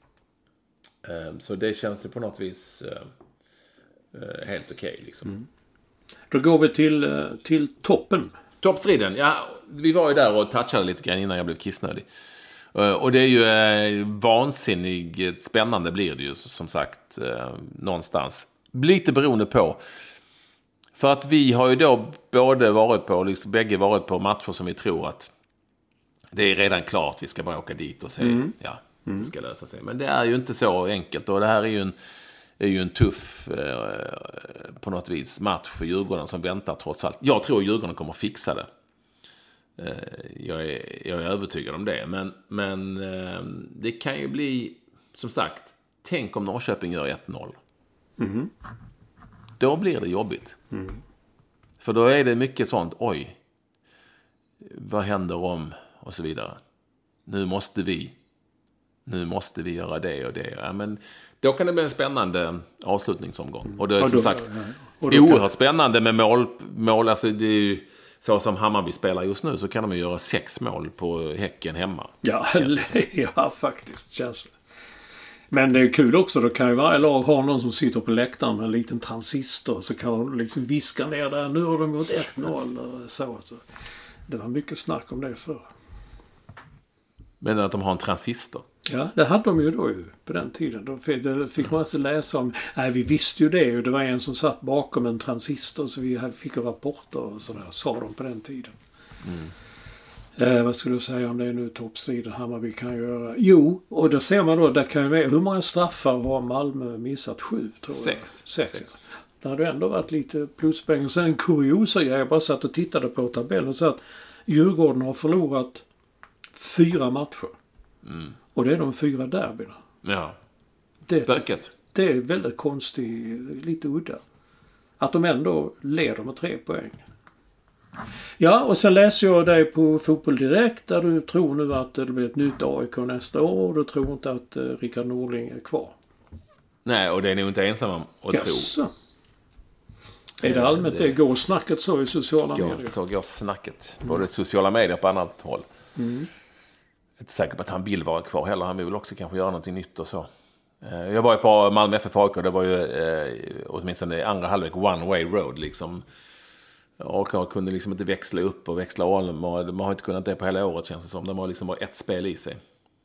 Så det känns ju på något vis helt okej liksom. Då går vi till toppen. Toppstriden. Ja, vi var ju där och touchade lite grann innan jag blev kissnödig. Och det är ju vansinnigt spännande blir det ju som sagt någonstans. Lite beroende på. För att vi har ju då bägge varit på matcher som vi tror att det är redan klart, vi ska bara åka dit och se. Det ska lösa sig. Men det är ju inte så enkelt och det här är ju en tuff på något vis match för Djurgården som väntar trots allt. Jag tror Djurgården kommer fixa det. Jag är övertygad om det. Men det kan ju bli som sagt, tänk om Norrköping gör 1-0. Då blir det jobbigt. För då är det mycket sånt, oj, vad händer om, och så vidare. Nu måste vi göra det och det. Ja, men då kan det bli en spännande avslutningsomgång. Och det är som sagt oerhört spännande med mål. Alltså det är ju så som Hammarby spelar just nu, så kan de ju göra 6 mål på Häcken hemma. Ja, ja faktiskt känns det. Men det är kul också, då kan ju varje lag ha någon som sitter på läktaren med en liten transistor, så kan de liksom viska ner där, nu har de gjort 1-0 och så. Det var mycket snack om det förr. Men att de har en transistor? Ja, det hade de ju då på den tiden. Då fick man alltså läsa om, nej vi visste ju det, och det var en som satt bakom en transistor, så vi fick rapporter och sådär, sa de på den tiden. Vad skulle du säga om det är nu toppstriden Hammarby kan göra? Jo, och då ser man då, där kan ju med, hur många straffar har Malmö missat? 7 tror jag. 6. Det hade ändå varit lite pluspoäng. Och sen en kuriosa grej, jag bara satt och tittade på tabellen, så att Djurgården har förlorat 4 matcher. Och det är de 4 derbyna. Ja. Stöket. Det är väldigt konstigt, lite udda. Att de ändå leder med 3 poäng. Ja, och sen läser jag dig på Fotboll Direkt, där du tror nu att det blir ett nytt AIK nästa år, och du tror inte att Rickard Norling är kvar. Nej, och det är nog inte ensam om att tro. Är det allmänt det går snacket så i sociala medier? Så går snacket. Både sociala medier på annat håll. Jag är inte säker på att han vill vara kvar heller. Han vill också kanske göra någonting nytt och så. Jag var ju på Malmö FF AIK. Det var ju åtminstone i andra halvlek one way road liksom. AIK kunde liksom inte växla upp och växla om. Man har inte kunnat det på hela året, känns det som. De har liksom bara ett spel i sig.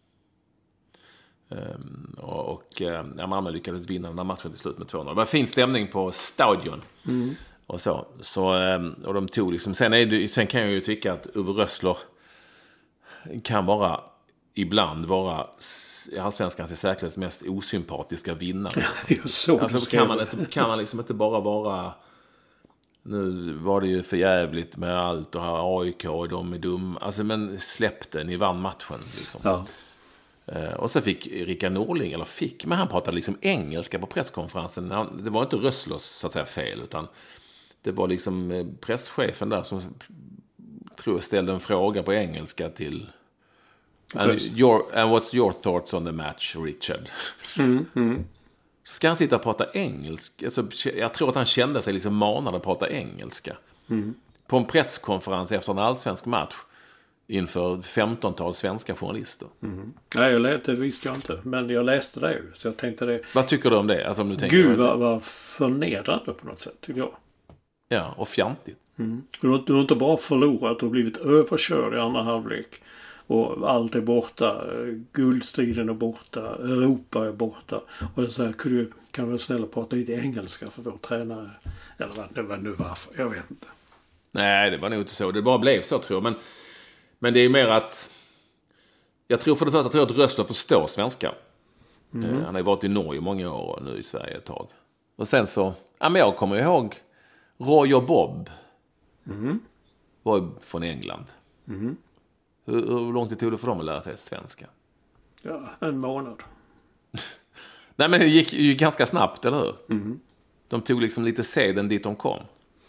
Malmö lyckades vinna den här matchen till slut med 2-0. Det var fin stämning på stadion. Och så och de tog liksom, sen kan jag ju tycka att Uwe Rössler kan ibland vara allsvenskans i säkerhets mest osympatiska vinnare. Kan man liksom inte bara vara, nu var det ju för jävligt med allt och här AIK och de är dum. Alltså men släpp det, ni vann matchen liksom. Ja. Och så fick Rickard Norling, men han pratade liksom engelska på presskonferensen. Det var inte Rösslers så att säga fel, utan det var liksom presschefen där som tror jag ställde en fråga på engelska till and what's your thoughts on the match, Richard? Så ska han sitta och prata engelska. Alltså, jag tror att han kände sig liksom manad att prata engelska. På en presskonferens efter en allsvensk match inför 15-tal svenska journalister. Nej, det visste jag inte. Men jag läste det ju. Så jag tänkte det. Vad tycker du om det? Alltså, om du tänker Gud, vad förnedrande på något sätt, tycker jag. Ja, och fjantigt. Du har inte bara förlorat och blivit överkörd i andra halvlek. Och allt är borta. Guldstriden är borta. Europa är borta. Och så här, kan du snälla prata lite engelska för vår tränare? Eller vad nu varför? Jag vet inte. Nej, det var nog inte så. Det bara blev så, tror jag. Men det är mer att jag tror för det första att Rössler förstår svenska. Han har ju varit i Norge många år och nu i Sverige ett tag. Och sen så, men jag kommer ihåg Roy och Bob var ju från England. Hur långt det tog det för dem att lära sig svenska? Ja, en månad. Nej, men det gick ju ganska snabbt, eller hur? De tog liksom lite seden dit de kom.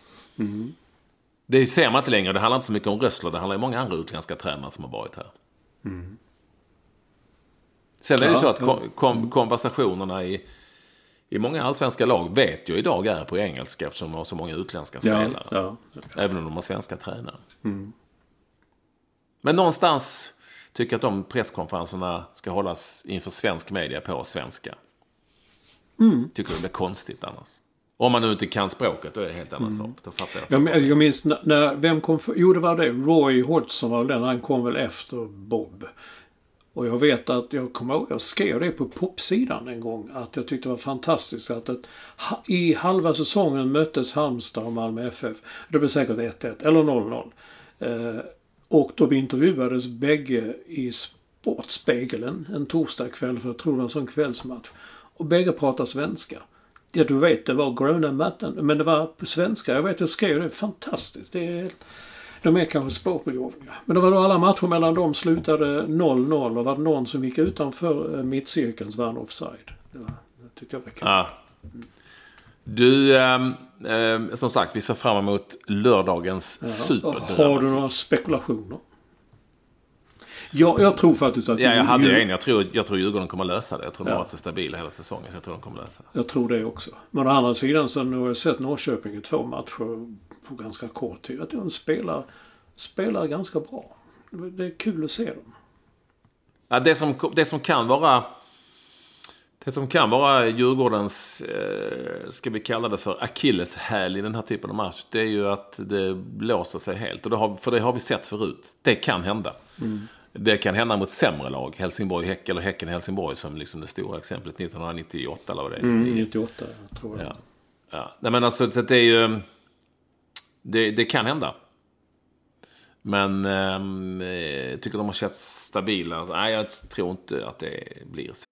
Det ser man inte längre. Det handlar inte så mycket om Rössler. Det handlar om många andra utländska tränare som har varit här. Sen är det så att konversationerna i många allsvenska lag vet jag idag är på engelska, eftersom de har så många utländska spelare. Ja. Även om de har svenska tränare. Men någonstans tycker jag att de presskonferenserna ska hållas inför svensk media på svenska. Tycker det blir konstigt annars. Om man nu inte kan språket, då är det helt annan sak. Då fattar jag. Jag minns när vem kom för, jo, det var det. Roy Hodgson var den. Han kom väl efter Bob. Och jag vet att jag skrev det på popsidan en gång. Att jag tyckte det var fantastiskt att i halva säsongen möttes Halmstad och Malmö FF. Det blev säkert 1-1 eller 0-0. Och då intervjuades bägge i Sportspegeln en torsdagkväll, för jag tror det var en sån kvällsmatch. Och bägge pratar svenska. Ja, du vet, det var gröna matten, men det var på svenska. Jag vet, jag skrev det. Fantastiskt. Det är De är kanske spårbegåvningar. Men det var då alla matcher mellan dem slutade 0-0 och var det någon som gick utanför mittcirkelns vann offside. Det tyckte jag var kul. Ja. Du, som sagt, vi ser fram emot lördagens superdramatik. Har du några spekulationer? Ja, jag tror faktiskt att... Ja, jag hade en. Jag tror Djurgården kommer lösa det. Jag tror de har varit så stabila hela säsongen, så jag tror de kommer lösa det. Jag tror det också. Men å andra sidan så nu har jag sett Norrköping i 2 matcher på ganska kort tid. Att de spelar ganska bra. Det är kul att se dem. Ja, det som kan vara Djurgårdens, ska vi kalla det för akilleshäl i den här typen av match, det är ju att det blåser sig helt. Och det har vi sett förut. Det kan hända. Det kan hända mot sämre lag. Helsingborg-Häcken eller Häcken-Helsingborg som liksom det stora exemplet 1998 eller vad det är. 98 tror jag. Ja. Nej, men alltså, så det är ju... Det kan hända. Men jag tycker de har känts stabila. Nej, jag tror inte att det blir så.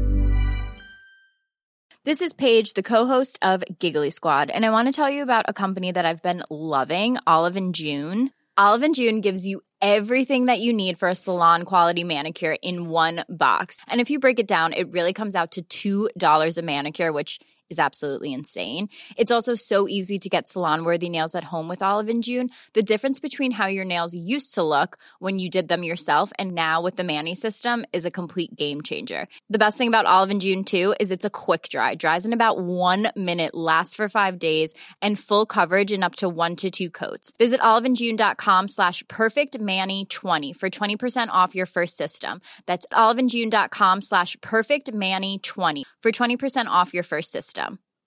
This is Paige, the co-host of Giggly Squad, and I want to tell you about a company that I've been loving, Olive & June. Olive & June gives you everything that you need for a salon-quality manicure in one box. And if you break it down, it really comes out to $2 a manicure, which is absolutely insane. It's also so easy to get salon-worthy nails at home with Olive & June. The difference between how your nails used to look when you did them yourself and now with the Mani system is a complete game changer. The best thing about Olive & June, too, is it's a quick dry. Dries in about 1 minute, lasts for 5 days, and full coverage in up to 1 to 2 coats. Visit oliveandjune.com/perfectmani20 for 20% off your first system. That's oliveandjune.com/perfectmani20 for 20% off your first system.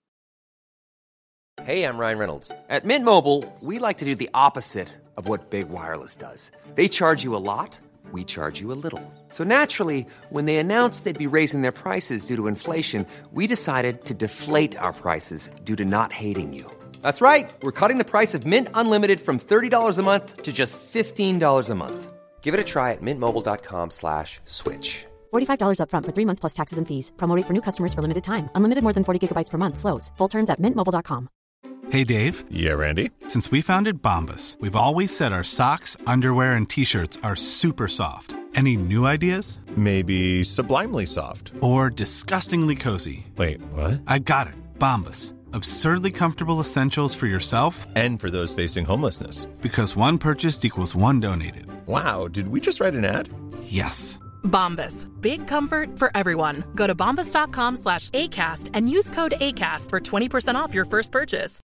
Hey, I'm Ryan Reynolds. At Mint Mobile, we like to do the opposite of what Big Wireless does. They charge you a lot, we charge you a little. So naturally, when they announced they'd be raising their prices due to inflation, we decided to deflate our prices due to not hating you. That's right. We're cutting the price of Mint Unlimited from $30 a month to just $15 a month. Give it a try at mintmobile.com/switch. $45 up front for 3 months plus taxes and fees. Promo rate for new customers for limited time. Unlimited more than 40 gigabytes per month. Slows full terms at mintmobile.com. Hey, Dave. Yeah, Randy. Since we founded Bombas, we've always said our socks, underwear, and T-shirts are super soft. Any new ideas? Maybe sublimely soft. Or disgustingly cozy. Wait, what? I got it. Bombas. Absurdly comfortable essentials for yourself and for those facing homelessness. Because one purchased equals one donated. Wow, did we just write an ad? Yes. Bombas. Big comfort for everyone. Go to bombas.com/ACAST and use code ACAST for 20% off your first purchase.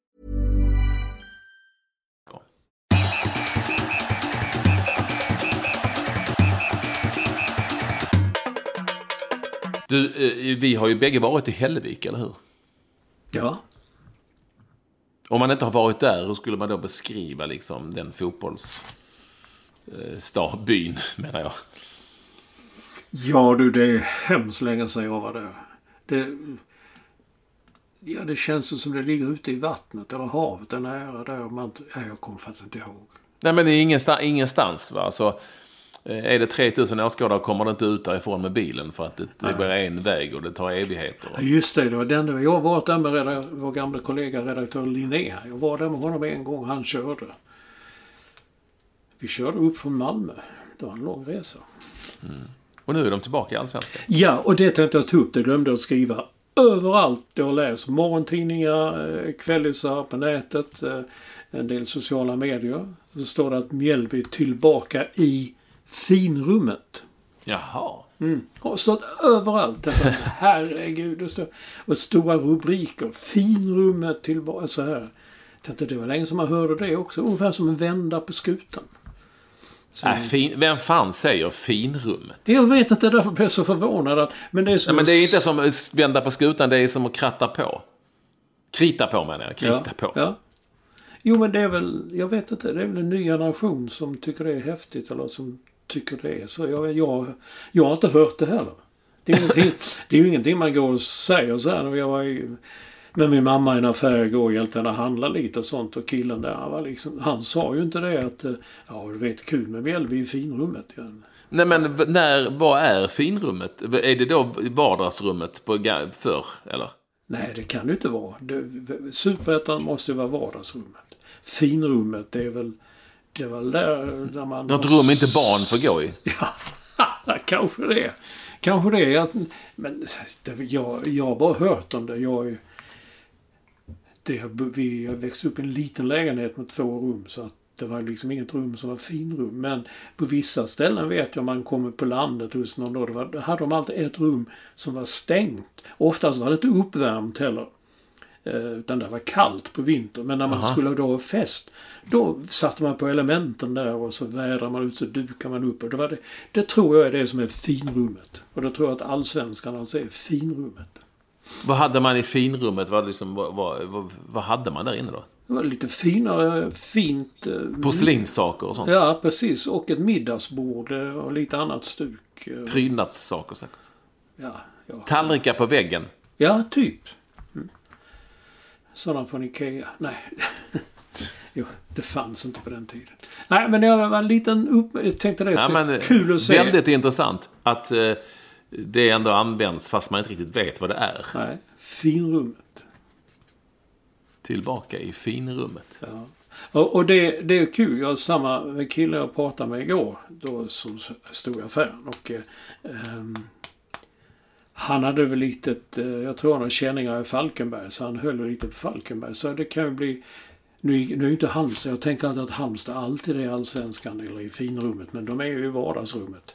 Du, vi har ju bägge varit i Hällevik, eller hur? Ja. Om man inte har varit där, hur skulle man då beskriva liksom den fotbollsbyn, menar jag? Ja du, det är hemskt länge sedan jag var där. Det känns som det ligger ute i vattnet eller havet, den nära där. Jag kommer faktiskt inte ihåg. Nej, men det är ingenstans, va? Alltså, är det 3000 åskådare kommer det inte ut därifrån med bilen för att det bara är en väg och det tar evigheter. Ja, just det, var den. Jag har varit där med vår gamla kollega redaktör Linné. Jag var där med honom en gång, han körde. Vi körde upp från Malmö. Det var en lång resa. Och nu är de tillbaka i Allsvenskan. Ja, och det tänkte jag ta upp. Det glömde att skriva. Överallt jag läser morgontidningar, kvällisar på nätet, en del sociala medier. Så står det att Mjällby är tillbaka i finrummet. Jaha. Och stått överallt. Herregud. Det står, och stora rubriker. Finrummet tillbaka. Så här. Tänkte det var länge som man hörde det också. Ungefär som en vända på skutan. Vem fan säger finrummet? Jag vet inte, därför blev jag så förvånad. Men det är som... Nej, men det är inte som att vända på skutan, det är som att kratta på. Krita på, menar jag. Krita på. Ja. Jo, men det är väl, jag vet inte, det är väl en ny generation som tycker det är häftigt eller som tycker det är. Så jag har inte hört det heller. Det är ju ingenting man går och säger så här. När jag var med min mamma i en affär igår och hjälpte henne att handla lite och sånt. Och killen där, han sa ju inte det att du vet, kul med Mjällby i finrummet. Ja. Nej, men vad är finrummet? Är det då vardagsrummet förr, eller? Nej, det kan ju inte vara. Superettan måste ju vara vardagsrummet. Finrummet, det är väl Det var där man... Något rum inte barn får gå i? Ja, kanske det. Kanske det. Jag har bara hört om det. Vi växte upp i en liten lägenhet med 2 rum, så att det var liksom inget rum som var finrum. Men på vissa ställen vet jag, man kommer på landet hos någon då hade de alltid ett rum som var stängt. Oftast var det inte uppvärmt heller. Utan det var kallt på vintern. Men när man skulle då ha fest, då satte man på elementen där och så vädrar man ut, så dukar man upp. Och det tror jag är det som är finrummet. Och det tror jag att allsvenskan alltså är finrummet. Vad hade man i finrummet? Vad hade man där inne då? Det var lite fint... Porslinssaker och sånt? Ja, precis. Och ett middagsbord och lite annat stuk. Prydnadssaker säkert? Ja. Tallrikar på väggen? Ja, typ. Sådana från Ikea. Nej. Jo, det fanns inte på den tiden. Nej, men jag var en liten tänkte det är kul att se. Väldigt intressant att det ändå används fast man inte riktigt vet vad det är. Nej, finrummet. Tillbaka i finrummet. Ja. Och det är kul. Jag har samma kille jag pratade med igår. Då som stod i affären. Och han hade väl jag tror han har känningar i Falkenberg. Så han höll lite på Falkenberg. Så det kan ju bli... Nu är inte Halmstad. Jag tänker alltid att Halmstad alltid är allsvenskan eller i finrummet. Men de är ju i vardagsrummet.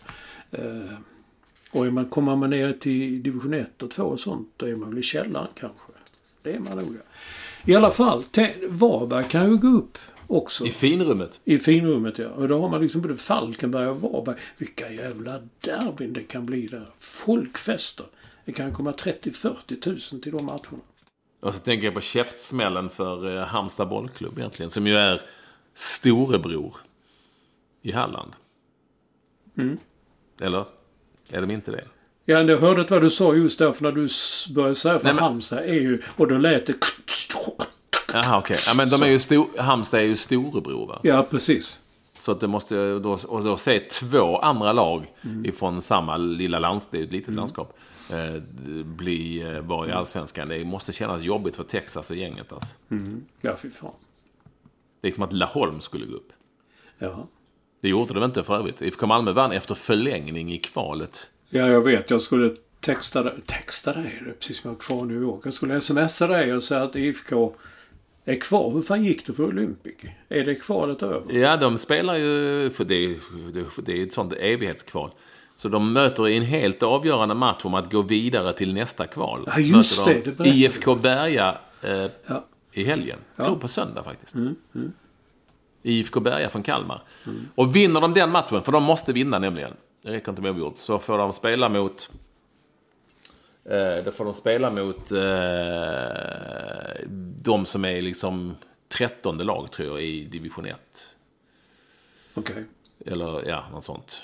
Och kommer man ner till division 1 och 2 och sånt, då är man väl i källaren kanske. Det är man nog. I alla fall, Varberg kan ju gå upp också. I finrummet? I finrummet, ja. Och då har man liksom både Falkenberg och Varberg. Vilka jävla derbyn det kan bli där. Folkfester. Det kan komma 30-40 000 till de matcherna. Och så tänker jag på käftsmällen för Halmstad bollklubb egentligen. Som ju är storebror i Halland. Mm. Eller är de inte det? Ja, jag hörde vad du sa just därför när du började säga för Halmstad är ju... Och då lät det... Jaha, okej. Ja, men Halmstad är ju storebror, va? Ja, precis. Så att det måste då se 2 andra lag ifrån samma lilla landsdel, ett litet landskap, vara i allsvenskan. Det måste kännas jobbigt för Texas och gänget, alltså. Ja, fy fan. Det är som att Laholm skulle gå upp. Ja. Det gjorde de inte för övrigt. IFK Malmö vann efter förlängning i kvalet. Ja, jag vet. Jag skulle texta dig, det är precis som jag är kvar i New York. Jag skulle smsa dig och säga att IFK är kvar. Hur fan gick det för Olympic? Är det kvalet över? Ja, de spelar ju, för det är ett sånt evighetskval. Så de möter i en helt avgörande match om att gå vidare till nästa kval. Ja, just det. IFK Berga i helgen. Jag tror på söndag faktiskt. IFK Berga från Kalmar. Och vinner de den matchen, för de måste vinna nämligen. Det räcker inte med oavgjort. Så får de spela mot... de som är liksom 13:e lag, tror jag, i division 1. Okej. Eller ja, något sånt.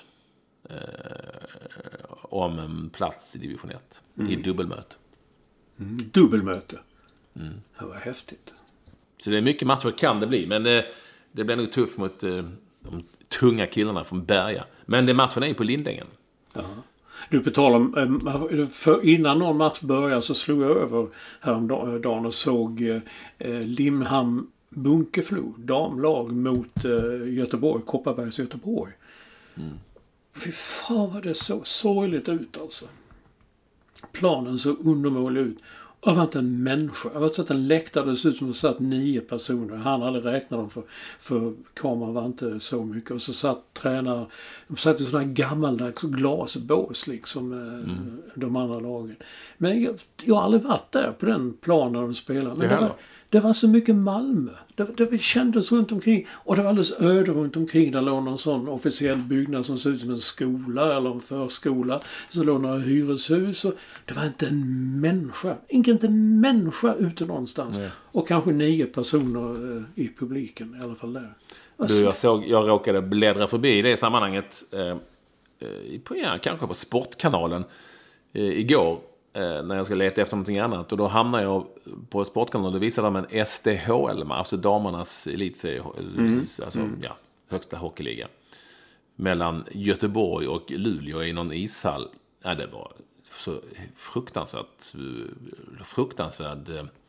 Om en plats i division 1. I dubbelmöte. Dubbelmöte. Det var häftigt. Så det är mycket matcher kan det bli. Men det blir nog tufft mot de tunga killarna från Berga. Men matchen är ju på Lindängen. Ja. Du betalar innan någon match började så slog jag över häromdagen och såg Limhamn Bunkeflo damlag mot Göteborg, Kopparbergs Göteborg. Fy fan vad det så sorgligt ut alltså. Planen så undermålig ut. Jag var inte en människa. Jag var sett en läktare, det såg ut som det satt 9 personer. Han hade räknat dem för kameran var inte så mycket. Och så satt tränare, de satt i sådana här gammaldags glasbås liksom de andra lagen. Men jag har aldrig varit där på den planen de spelade. Men det var så mycket Malmö. Det kändes runt omkring. Och det var alldeles öde runt omkring. Där låg någon sån officiell byggnad som såg ut som en skola eller en förskola. Så låg några hyreshus. Och det var inte en människa. Inte en människa ute någonstans. Nej. Och kanske 9 personer i publiken. I alla fall där. Jag råkade bläddra förbi i det sammanhanget. Kanske på Sportkanalen igår. När jag ska leta efter någonting annat. Och då hamnar jag på Sportkanalen och då visar de en SDHL, alltså damernas elitserie, alltså högsta hockeyliga. Mellan Göteborg och Luleå i någon ishall. Ja, det var så fruktansvärd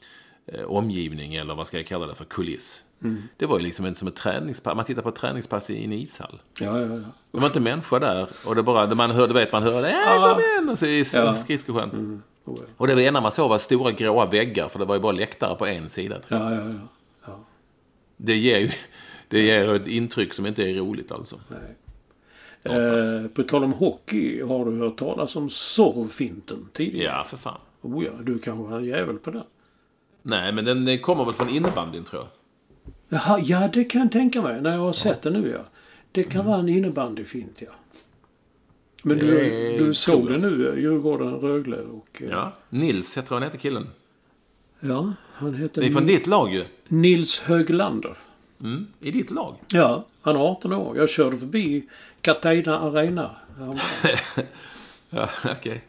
omgivning, eller vad ska jag kalla det för, kuliss. Det var ju liksom inte som ett träningspass. Man tittar på ett träningspass i en ishall. Ja. Det var inte människor där. Och det bara, man hörde, kom igen, och så i skridskosjön. Och det ena man såg var stora gråa väggar, för det var ju bara läktare på en sida. Ja. Det ger ett intryck som inte är roligt alltså. Nej. På tal om hockey, har du hört talas om Zorro-finten tidigare? Ja, för fan. Oh ja, du kanske var en jävel på den. Nej, men den kommer väl från innebandyn, tror jag. Jaha, ja, det kan jag tänka mig. När jag har sett det nu, ja. Det kan vara en innebandyfint, ja. Men du såg det nu, Djurgården, Rögle och... Ja, Nils heter han, heter killen. Ja, han heter... Det är från ditt lag ju. Nils Höglander. I ditt lag? Ja, han är 18 år. Jag körde förbi Katarina Arena. Ja, okej.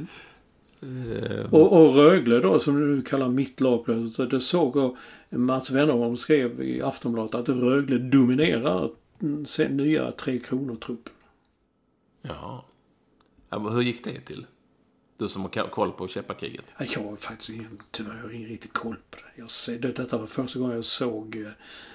Och Rögle då, som du kallar mitt lag, det såg jag Mats Wennerholm skrev i Aftonbladet att Rögle dominerar nya 3 kronor-truppen. Jaha. Hur gick det till? Du som har koll på Käppakriget. Jag har faktiskt tyvärr ingen riktigt koll på det. Detta var första gången jag såg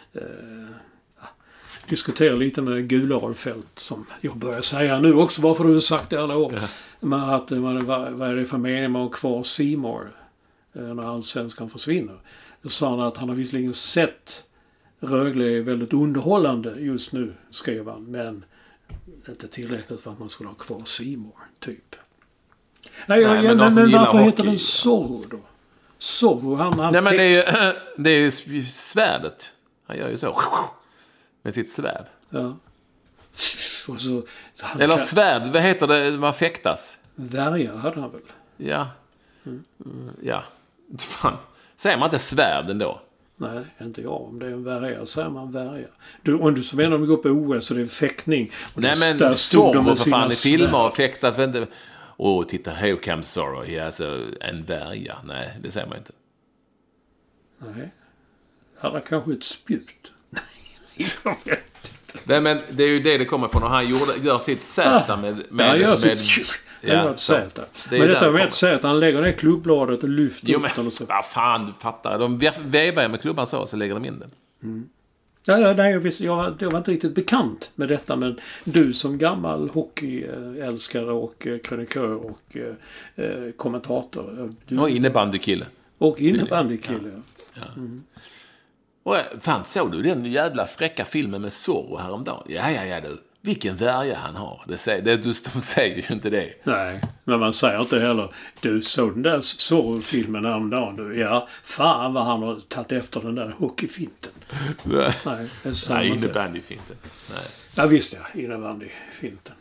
diskutera lite med Gula Arlfelt, som jag börjar säga nu också, bara för att du har sagt det alla år. Men att vad är det för mening med att kvar C More när allsvenskan försvinner. Då sa han att han har visserligen sett Rögle är väldigt underhållande just nu, skrev han, men inte tillräckligt för att man skulle ha kvar C More, typ. Men varför heter den Zorro då? Zorro, han nej, men det är ju svärdet. Han gör ju så. Med sitt svärd. Ja. Och så eller svärd, vad heter det? Man fäktas. Värja hade han väl? Ja. Ja. Fan. Säger man inte svärd ändå? Nej, inte jag. Om det är en värja säger man värja. Om du så menar om vi går på OS så det är fäktning. Nej, men Zorro för fan i filmer och fäktas. Titta, here comes Zorro. He has en värja. Nej, det säger man inte. Nej. Han har kanske ett spjut. Jag vet inte. Nej, men det är ju det kommer från. Och han gör sitt Z med... Han gör sitt Z. Men detta med ett Z, han lägger ner klubbladet och lyfter upp den och så. Vad fan, du fattar. De vevar med klubban så lägger de in den. Jag var inte riktigt bekant med detta, men du som gammal hockeyälskare och krönikör och kommentator. Och innebandykille. Och innebandykille, ja. Och fan, såg du den jävla fräcka filmen med Zorro häromdagen? Ja du. Vilken värja han har. De säger ju inte det. Nej, men man säger inte heller. Du såg den där Zorro-filmen häromdagen. Du, ja, fan vad han har tagit efter den där hockeyfinten. Nej, innebandyfinten. Nej. Ja, visst ja, innebandyfinten.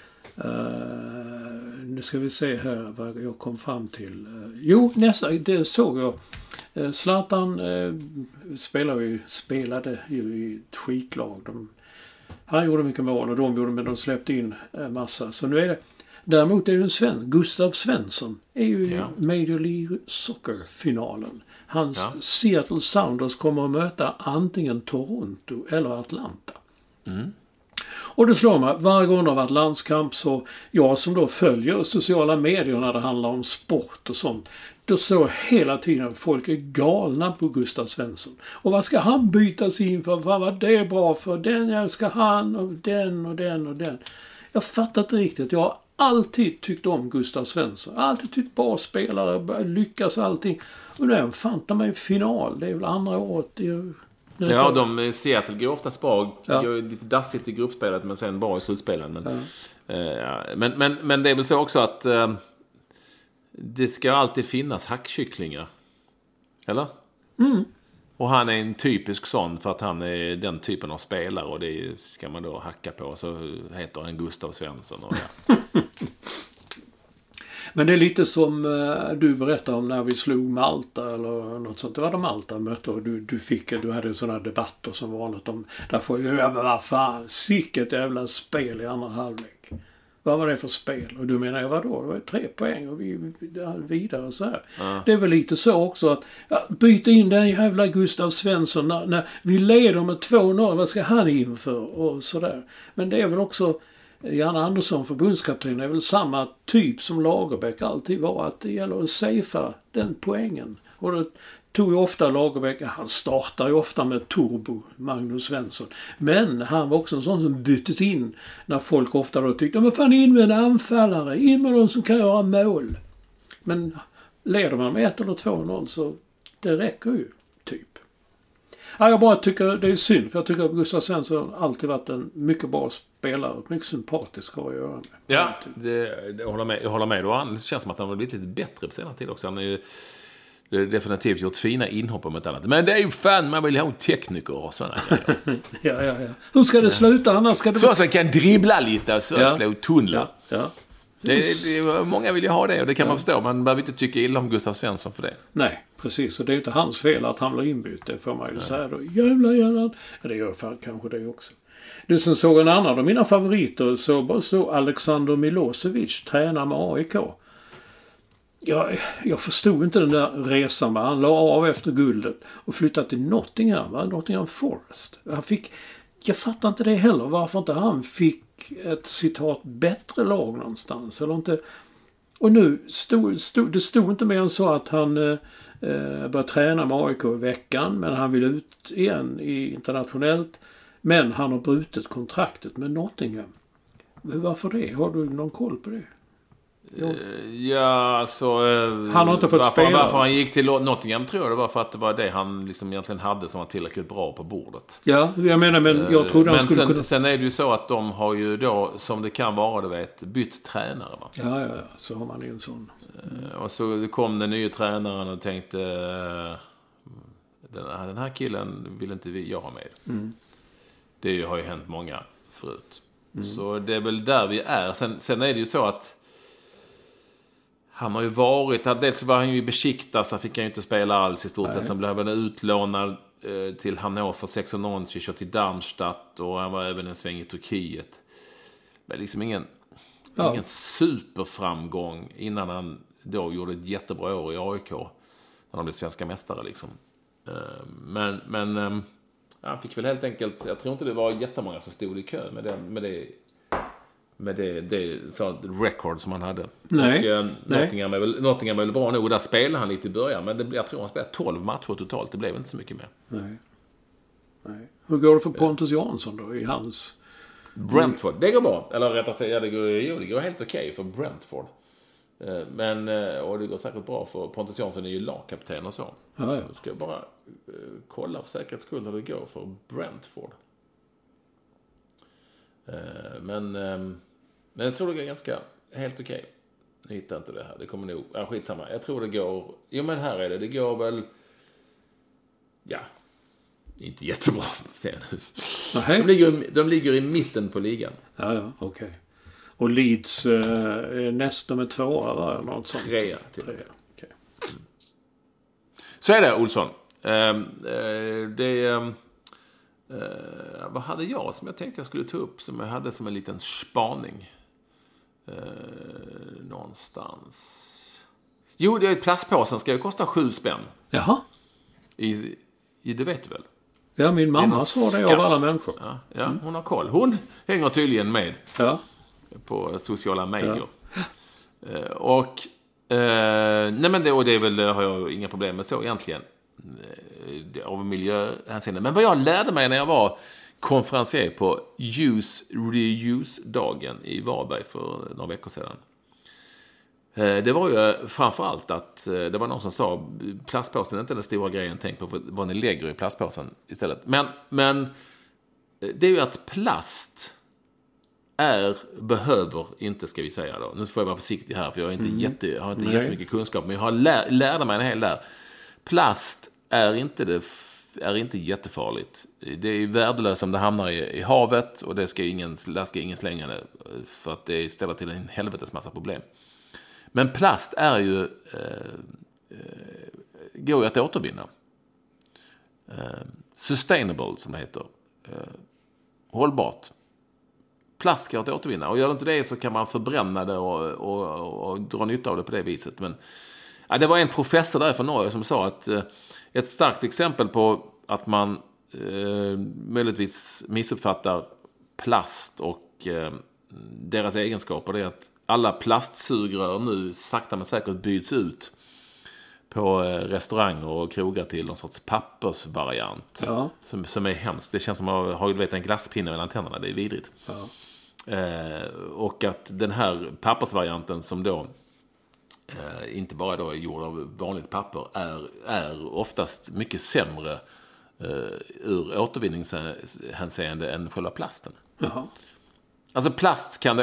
Nu ska vi se här vad jag kom fram till. Det såg jag. Zlatan spelade ju i ett skitlag. Han gjorde mycket mål och de släppte in en massa. Så nu är det. Däremot är det en svensk. Gustav Svensson är ju i Major League Soccer-finalen. Hans Seattle Sounders kommer att möta antingen Toronto eller Atlanta. Och det slår mig, varje gång det har varit landskamp, så jag som då följer sociala medier när det handlar om sport och sånt, då står hela tiden att folk är galna på Gustav Svensson. Och vad ska han bytas in för? Vad var det bra för? Den ska han och den och den och den. Jag fattar inte riktigt. Jag har alltid tyckt om Gustav Svensson. Alltid tyckt bra spelare, lyckas allting. Och nu är han fan ta mig final. Det är väl andra året. Ja, Seattle går oftast bra. Går lite dassigt i gruppspelet, men sen bra i slutspelen. Men det är väl så också att det ska alltid finnas hackkycklingar. Eller? Och han är en typisk sån, för att han är den typen av spelare, och det ska man då hacka på. Så heter han Gustav Svensson. Och Men det är lite som du berättade om när vi slog Malta eller något sånt. Det var de Malta mötte och du hade sådana debatter som vanligt om. Därför, men vad fan, sicket jävla spel i andra halvlek. Vad var det för spel? Och du menar, vadå? Det var 3 poäng och vi vidare och så här. Det är väl lite så också att byta in den jävla Gustav Svensson när vi leder med 2-0. Vad ska han inför? Och sådär. Men det är väl också Jan Andersson, förbundskapten, är väl samma typ som Lagerbäck alltid var, att det gäller att safea den poängen. Och då tog ju ofta Lagerbäck, han startar ju ofta med turbo, Magnus Svensson. Men han var också en sån som byttes in när folk ofta då tyckte, men fan in med en anfallare, in med någon som kan göra mål. Men leder man med 1 eller 2-0 så det räcker ju, typ. Ja, jag bara tycker det är synd, för jag tycker att Gustav Svensson alltid varit en mycket bra spelare, mycket sympatisk att göra med. Ja, jag håller med. Och han känns som att han har blivit lite bättre på senare tid också. Han är ju definitivt gjort fina inhopp om ett annat. Men det är ju fan, man vill ha tekniker och sådana grejer. Ja. Hur ska det sluta annars? Ska det... Så kan dribbla lite och slå tunnlar. Ja. Många vill ju ha det och det kan man förstå. Man behöver inte tycka illa om Gustav Svensson för det. Nej, precis. Och det är inte hans fel att han blir inbytt. Det får man ju säga då. Jävlar. Ja, det gör fan kanske det också. Du som såg en annan av mina favoriter så Alexander Milosevic tränar med AIK. Jag förstod inte den där resan. Han la av efter guldet och flyttade till Nottingham Forest. Jag fattar inte det heller. Varför inte han fick ett citat bättre lag någonstans. Eller inte. Och nu det stod inte mer än så att han började träna med AIK i veckan. Men han vill ut igen internationellt. Men han har brutit kontraktet med Nottingham. Varför det? Har du någon koll på det? Ja, alltså... han har inte fått spela. Varför han gick till Nottingham tror jag det var för att det var det han liksom egentligen hade som var tillräckligt bra på bordet. Ja, jag menar, men jag trodde han skulle kunna... Sen är det ju så att de har ju då, som det kan vara, du vet, bytt tränare, va? Ja, så har man en sån. Och så kom den nya tränaren och tänkte den här killen vill inte jag ha med. Det har ju hänt många förut. Så det är väl där vi är. Sen är det ju så att han har ju varit, dels var han ju i Besiktas, så fick han ju inte spela alls i stort sett. Sen blev han utlånad till Hannover 96 och till Darmstadt, och han var även en sväng i Turkiet. Men liksom ingen superframgång innan han då gjorde ett jättebra år i AIK när han blev svenska mästare liksom. Men han fick väl helt enkelt, jag tror inte det var jättemånga som stod i kö med det så record som han hade. Nej. Och, Nottingham är väl bra nog. Där spelade han lite i början, men jag tror han spelade 12 matcher totalt. Det blev inte så mycket mer. Nej. Hur går det för Pontus Jansson då i hans... Brentford, det går bra. Eller rättare sagt, det går helt okej för Brentford. Men, och det går säkert bra för Pontus Jansson är ju lagkapten och så. Ja. Jag ska bara kolla för säkerhets skull hur det går för Brentford. Men jag tror det går ganska helt okej. Jag hittar inte det här. Det kommer nog... skitsamma. Jag tror det går... Jo, men här är det. Det går väl... Ja. Inte jättebra. De ligger i mitten på ligan. Ja, okej. Och Leeds näst nummer 2 eller något sånt. 3. Okay. Så är det, Olsson. Vad hade jag som jag tänkte jag skulle ta upp, som jag hade som en liten spaning någonstans. Jo, det är plastpåsen ska ju kosta 7 spänn. Jaha. Det vet du väl? Ja, min mamma sa det av alla människor. Ja, hon har koll. Hon hänger tydligen med på sociala medier. Och nej, men det är väl, det har jag inga problem med så egentligen. Av miljöhänseende. Men vad jag lärde mig när jag var konferencier på Reuse-dagen i Varberg för några veckor sedan. Det var ju framförallt att det var någon som sa plastpåsen är inte den stora grejen, tänk på vad ni lägger i plastpåsen istället. Men det är ju att plast behöver inte, ska vi säga då. Nu får jag vara försiktig här för jag har inte jättemycket kunskap, men jag har lärde mig en hel där. Plast är inte jättefarligt. Det är värdelöst om det hamnar i havet, och där ska ingen slänga det för att det ställer till en helvetes massa problem. Men plast är ju går ju att återvinna. Sustainable som det heter. Hållbart. Plast går att återvinna, och gör det inte det så kan man förbränna det och dra nytta av det på det viset. Men det var en professor där från Norge som sa att ett starkt exempel på att man möjligtvis missuppfattar plast och deras egenskaper är att alla plastsugrör nu sakta men säkert byts ut på restauranger och krogar till någon sorts pappersvariant. Ja. Som är hemskt. Det känns som att ha en glasspinne mellan tänderna. Det är vidrigt. Ja. Och att den här pappersvarianten som då inte bara då är gjord av vanligt papper är oftast mycket sämre ur återvinningshänseende än själva plasten. Jaha. Alltså plast kan det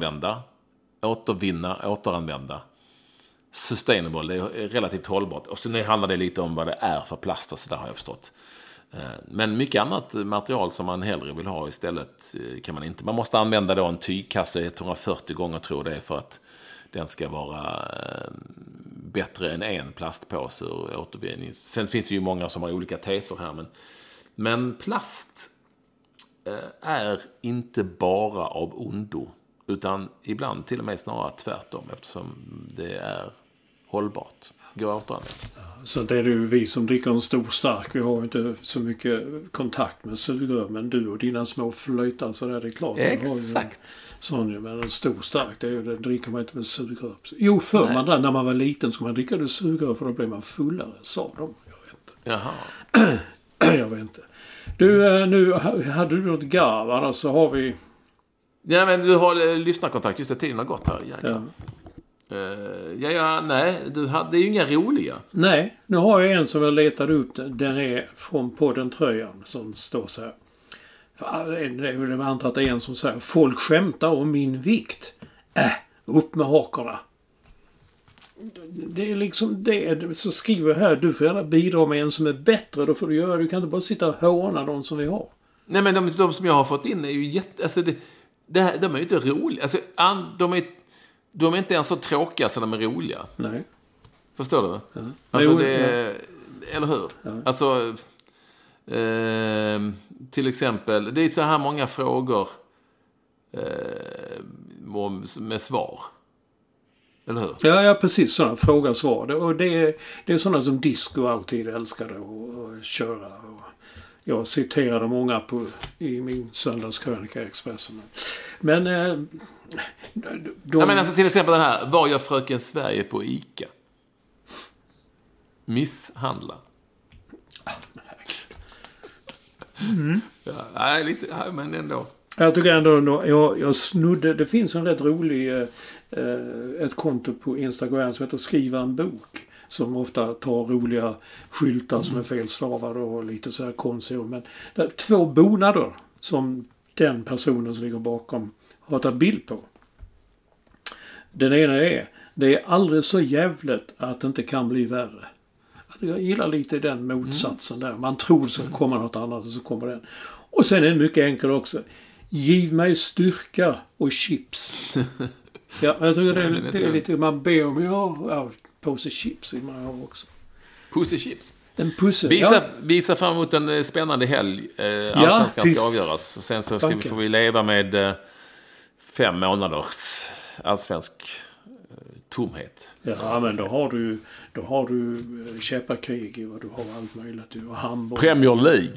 återanvända. Sustainable, det är relativt hållbart. Och sen handlar det lite om vad det är för plast och så där har jag förstått. Men mycket annat material som man hellre vill ha istället kan man inte. Man måste använda då en tygkasse 140 gånger tror det är för att den ska vara bättre än en plastpåse ur återvinning. Sen finns det ju många som har olika teser här. Men plast är inte bara av ondo. Utan ibland till och med snarare tvärtom eftersom det är hållbart. Går återanvänd. Så det är ju vi som dricker en stor stark. Vi har inte så mycket kontakt med sugrör. Men du och dina små flöjtar så där, det är klart. Exakt. Sån, men en stor stark, det dricker man inte med sugrör. Jo, när man var liten så man drickade sugrör för då blev man fullare, sa de. Jag vet inte. Jaha. Jag vet inte. Du, nu hade du något garv, annars så har vi... Ja, men du har lyssnarkontakt, just det, tiden har gått här. Ja. Nej, det är ju inga roliga. Nej, nu har jag en som jag letade upp. Den är från podden Tröjan som står så här. Jag antar att det är en som säger: folk skämtar om min vikt. Upp med hakorna. Det är liksom det. Så skriver jag här: du får gärna bidra med en som är bättre. Då får du göra. Du kan inte bara sitta och håna de som vi har. Nej, men de som jag har fått in är ju alltså de är ju inte roliga. Alltså, de är inte ens så tråkiga som de är roliga. Nej. Förstår du? Ja. Alltså eller hur? Ja. Alltså till exempel, det är så här många frågor med svar. Eller hur? Ja, precis. Sådana fråga-svar. Och det är sådana som Disco alltid älskade att köra. Och jag citerade många i min söndagskrönika i Expressen. Men men alltså till exempel den här: vad gör fröken Sverige på ICA? Misshandla. Ja, lite, men ändå. Jag tycker ändå, jag snudde, det finns en rätt rolig ett konto på Instagram som heter Skriva en bok. Som ofta tar roliga skyltar som är felstavade och lite så här konstiga. Men det är 2 bonader som den personen som ligger bakom har tagit bild på. Den ena är: det är aldrig så jävligt att det inte kan bli värre. Jag gillar lite den motsatsen där. Man tror det ska komma något annat och så kommer den. Och sen är det mycket enkel också: giv mig styrka och chips. Ja, jag tycker det är lite, man ber om påse chips i man har också. Pusse chips. En pusse. Visa fram emot en spännande helg. Allsvenskan ska avgöras. Och sen så får vi leva med 5 månaders allsvensk tomhet. Ja, men då har du käpparkrig och du har allt möjligt. Du har Hamburg. Premier League.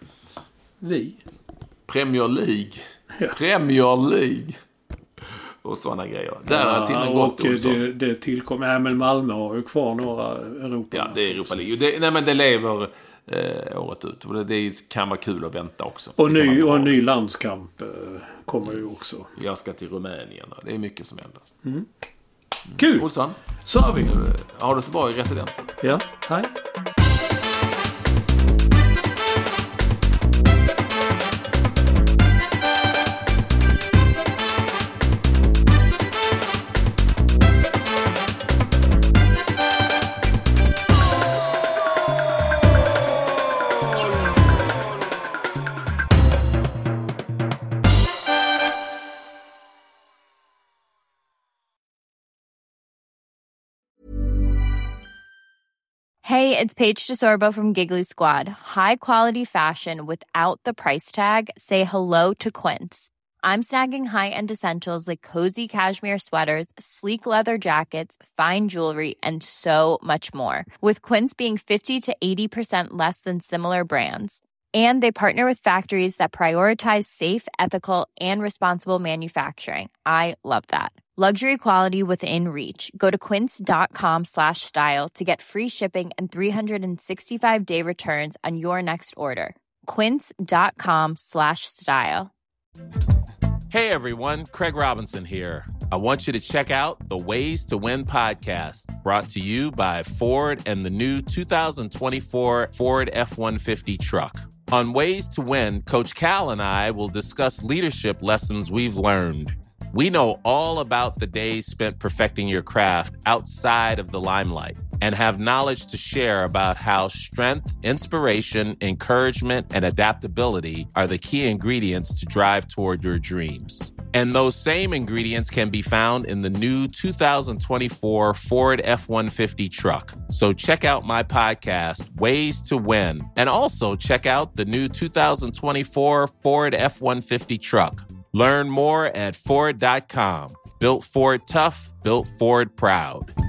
Premier League. Och sådana grejer. Där har tiden gått. Och det tillkommer. Men Malmö har ju kvar några Europa. Ja, det är Europa League. Men det lever året ut. Och det kan vara kul att vänta också. Och en ny landskamp kommer ju också. Jag ska till Rumänien. Det är mycket som händer. Kul! Olsson. Så har vi. Har det så bra i residensen. Ja, hej. Hey, it's Paige DeSorbo from Giggly Squad. High quality fashion without the price tag. Say hello to Quince. I'm snagging high-end essentials like cozy cashmere sweaters, sleek leather jackets, fine jewelry, and so much more. With Quince being 50 to 80% less than similar brands. And they partner with factories that prioritize safe, ethical, and responsible manufacturing. I love that. Luxury quality within reach. Go to quince.com/style to get free shipping and 365-day returns on your next order. Quince.com/style. Hey everyone, Craig Robinson here. I want you to check out the Ways to Win podcast, brought to you by Ford and the new 2024 Ford F-150 truck. On Ways to Win, Coach Cal and I will discuss leadership lessons we've learned. We know all about the days spent perfecting your craft outside of the limelight and have knowledge to share about how strength, inspiration, encouragement, and adaptability are the key ingredients to drive toward your dreams. And those same ingredients can be found in the new 2024 Ford F-150 truck. So check out my podcast, Ways to Win, and also check out the new 2024 Ford F-150 truck. Learn more at Ford.com. Built Ford tough, built Ford proud.